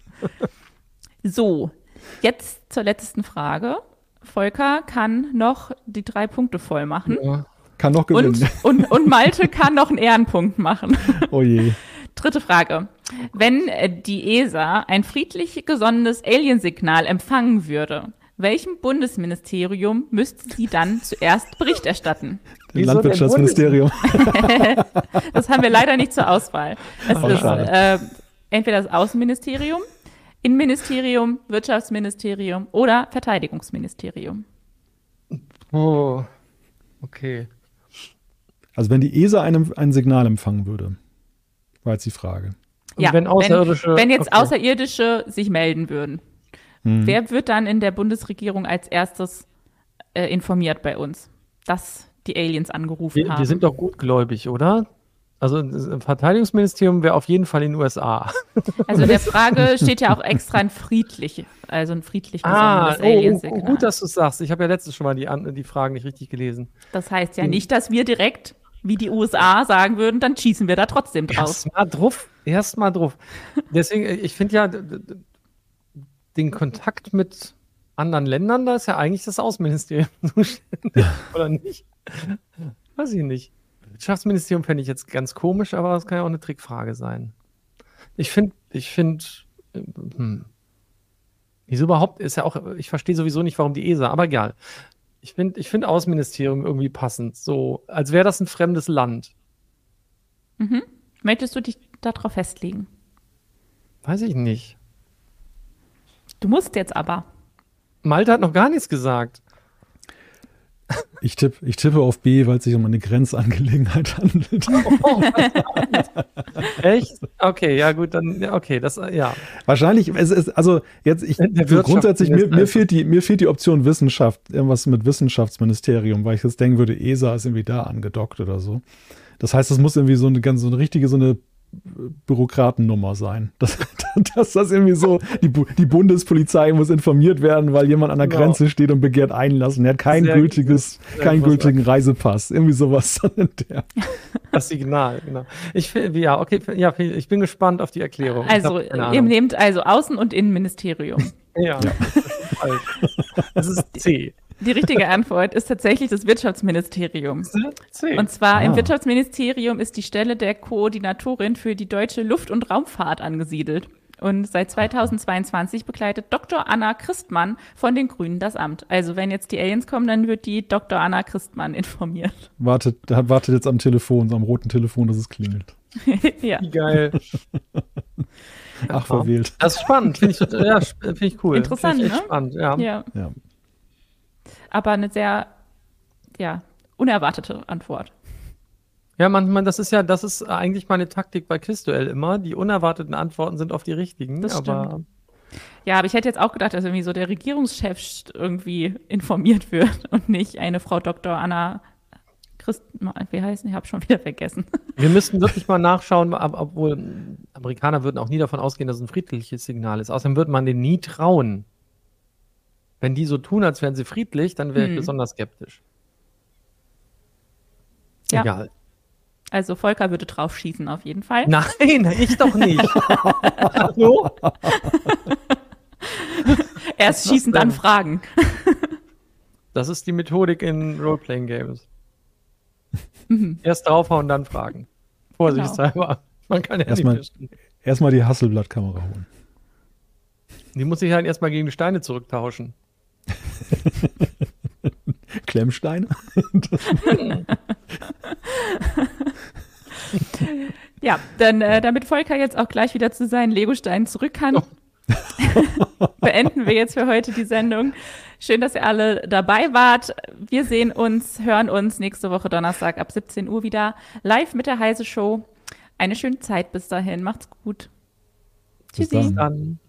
So, jetzt zur letzten Frage. Volker kann noch die 3 Punkte voll machen. Ja. Kann noch gewinnen. Und Malte kann noch einen Ehrenpunkt machen. Oh je. Dritte Frage. Wenn die ESA ein friedlich gesonnenes Aliensignal empfangen würde, welchem Bundesministerium müsste sie dann zuerst Bericht erstatten? Das Landwirtschaftsministerium. Das haben wir leider nicht zur Auswahl. Es Oh, ist schade. entweder das Außenministerium, Innenministerium, Wirtschaftsministerium oder Verteidigungsministerium. Oh, okay. Also wenn die ESA ein Signal empfangen würde, war jetzt die Frage. Und Ja, wenn Außerirdische. wenn jetzt okay. Außerirdische sich melden würden, wer wird dann in der Bundesregierung als erstes informiert bei uns, dass die Aliens angerufen haben? Wir sind doch gutgläubig, oder? Also das Verteidigungsministerium wäre auf jeden Fall in den USA. Also in der Frage steht ja auch extra ein friedlich gesonnenes Aliensignal. Gut, dass du es sagst. Ich habe ja letztens schon mal die Fragen nicht richtig gelesen. Das heißt ja nicht, dass wir direkt, wie die USA sagen würden, dann schießen wir da trotzdem draus. Erst mal drauf. Deswegen, ich finde ja, den Kontakt mit anderen Ländern, da ist ja eigentlich das Außenministerium zuständig, oder nicht? Weiß ich nicht. Wirtschaftsministerium fände ich jetzt ganz komisch, aber das kann ja auch eine Trickfrage sein. Ich finde, wieso überhaupt, ist ja auch, ich verstehe sowieso nicht, warum die ESA, aber egal. Ich finde Außenministerium irgendwie passend, so, als wäre das ein fremdes Land. Möchtest du dich darauf festlegen? Weiß ich nicht. Du musst jetzt aber. Malte hat noch gar nichts gesagt. Ich tippe auf B, weil es sich um eine Grenzangelegenheit handelt. Echt? Okay, ja gut, dann, ja, okay, das, ja. Wahrscheinlich, also jetzt, grundsätzlich, mir fehlt die Option Wissenschaft, irgendwas mit Wissenschaftsministerium, weil ich jetzt denken würde, ESA ist irgendwie da angedockt oder so. Das heißt, es muss irgendwie so eine richtige, so eine Bürokratennummer sein. Dass das irgendwie so, die Bundespolizei muss informiert werden, weil jemand an der Genau. Grenze steht und begehrt einlassen. Er hat keinen Sehr gültigen Reisepass. Irgendwie sowas. Das Signal, genau. Ich bin gespannt auf die Erklärung. Also, Ich hab keine ihr Ahnung. nehmt also Außen- und Innenministerium. Ja. Falsch. Das ist C. Die richtige Antwort ist tatsächlich das Wirtschaftsministerium. Und zwar im Wirtschaftsministerium ist die Stelle der Koordinatorin für die deutsche Luft- und Raumfahrt angesiedelt. Und seit 2022 begleitet Dr. Anna Christmann von den Grünen das Amt. Also wenn jetzt die Aliens kommen, dann wird die Dr. Anna Christmann informiert. Wartet jetzt am Telefon, so am roten Telefon, dass es klingelt. Ja. Wie geil. Ach, verwählt. Das ist spannend, finde ich cool. Interessant, find ich echt ne? Spannend, ja. Ja. Aber eine sehr, unerwartete Antwort. Ja, manchmal, das ist eigentlich meine Taktik bei Quizduell immer. Die unerwarteten Antworten sind oft die richtigen. Das aber stimmt. Ja, aber ich hätte jetzt auch gedacht, dass irgendwie so der Regierungschef irgendwie informiert wird und nicht eine Frau Dr. Anna wie heißt die? Ich habe schon wieder vergessen. wir müssten wirklich mal nachschauen, obwohl Amerikaner würden auch nie davon ausgehen, dass es ein friedliches Signal ist. Außerdem würde man denen nie trauen. Wenn die so tun, als wären sie friedlich, dann wäre ich besonders skeptisch. Ja. Egal. Also Volker würde drauf schießen auf jeden Fall. Nein, ich doch nicht. Hallo? Erst schießen, dann fragen. Das ist die Methodik in Role-Playing-Games. Erst draufhauen, dann fragen. Vorsichtshalber. Man kann ja Erstmal die Hasselblatt-Kamera holen. Die muss ich halt erstmal gegen die Steine zurücktauschen. Klemmsteine? Ja, dann damit Volker jetzt auch gleich wieder zu seinen Legosteinen zurück kann, beenden wir jetzt für heute die Sendung. Schön, dass ihr alle dabei wart. Wir hören uns nächste Woche Donnerstag ab 17 Uhr wieder live mit der Heise Show. Eine schöne Zeit bis dahin. Macht's gut. Bis Tschüssi. dann.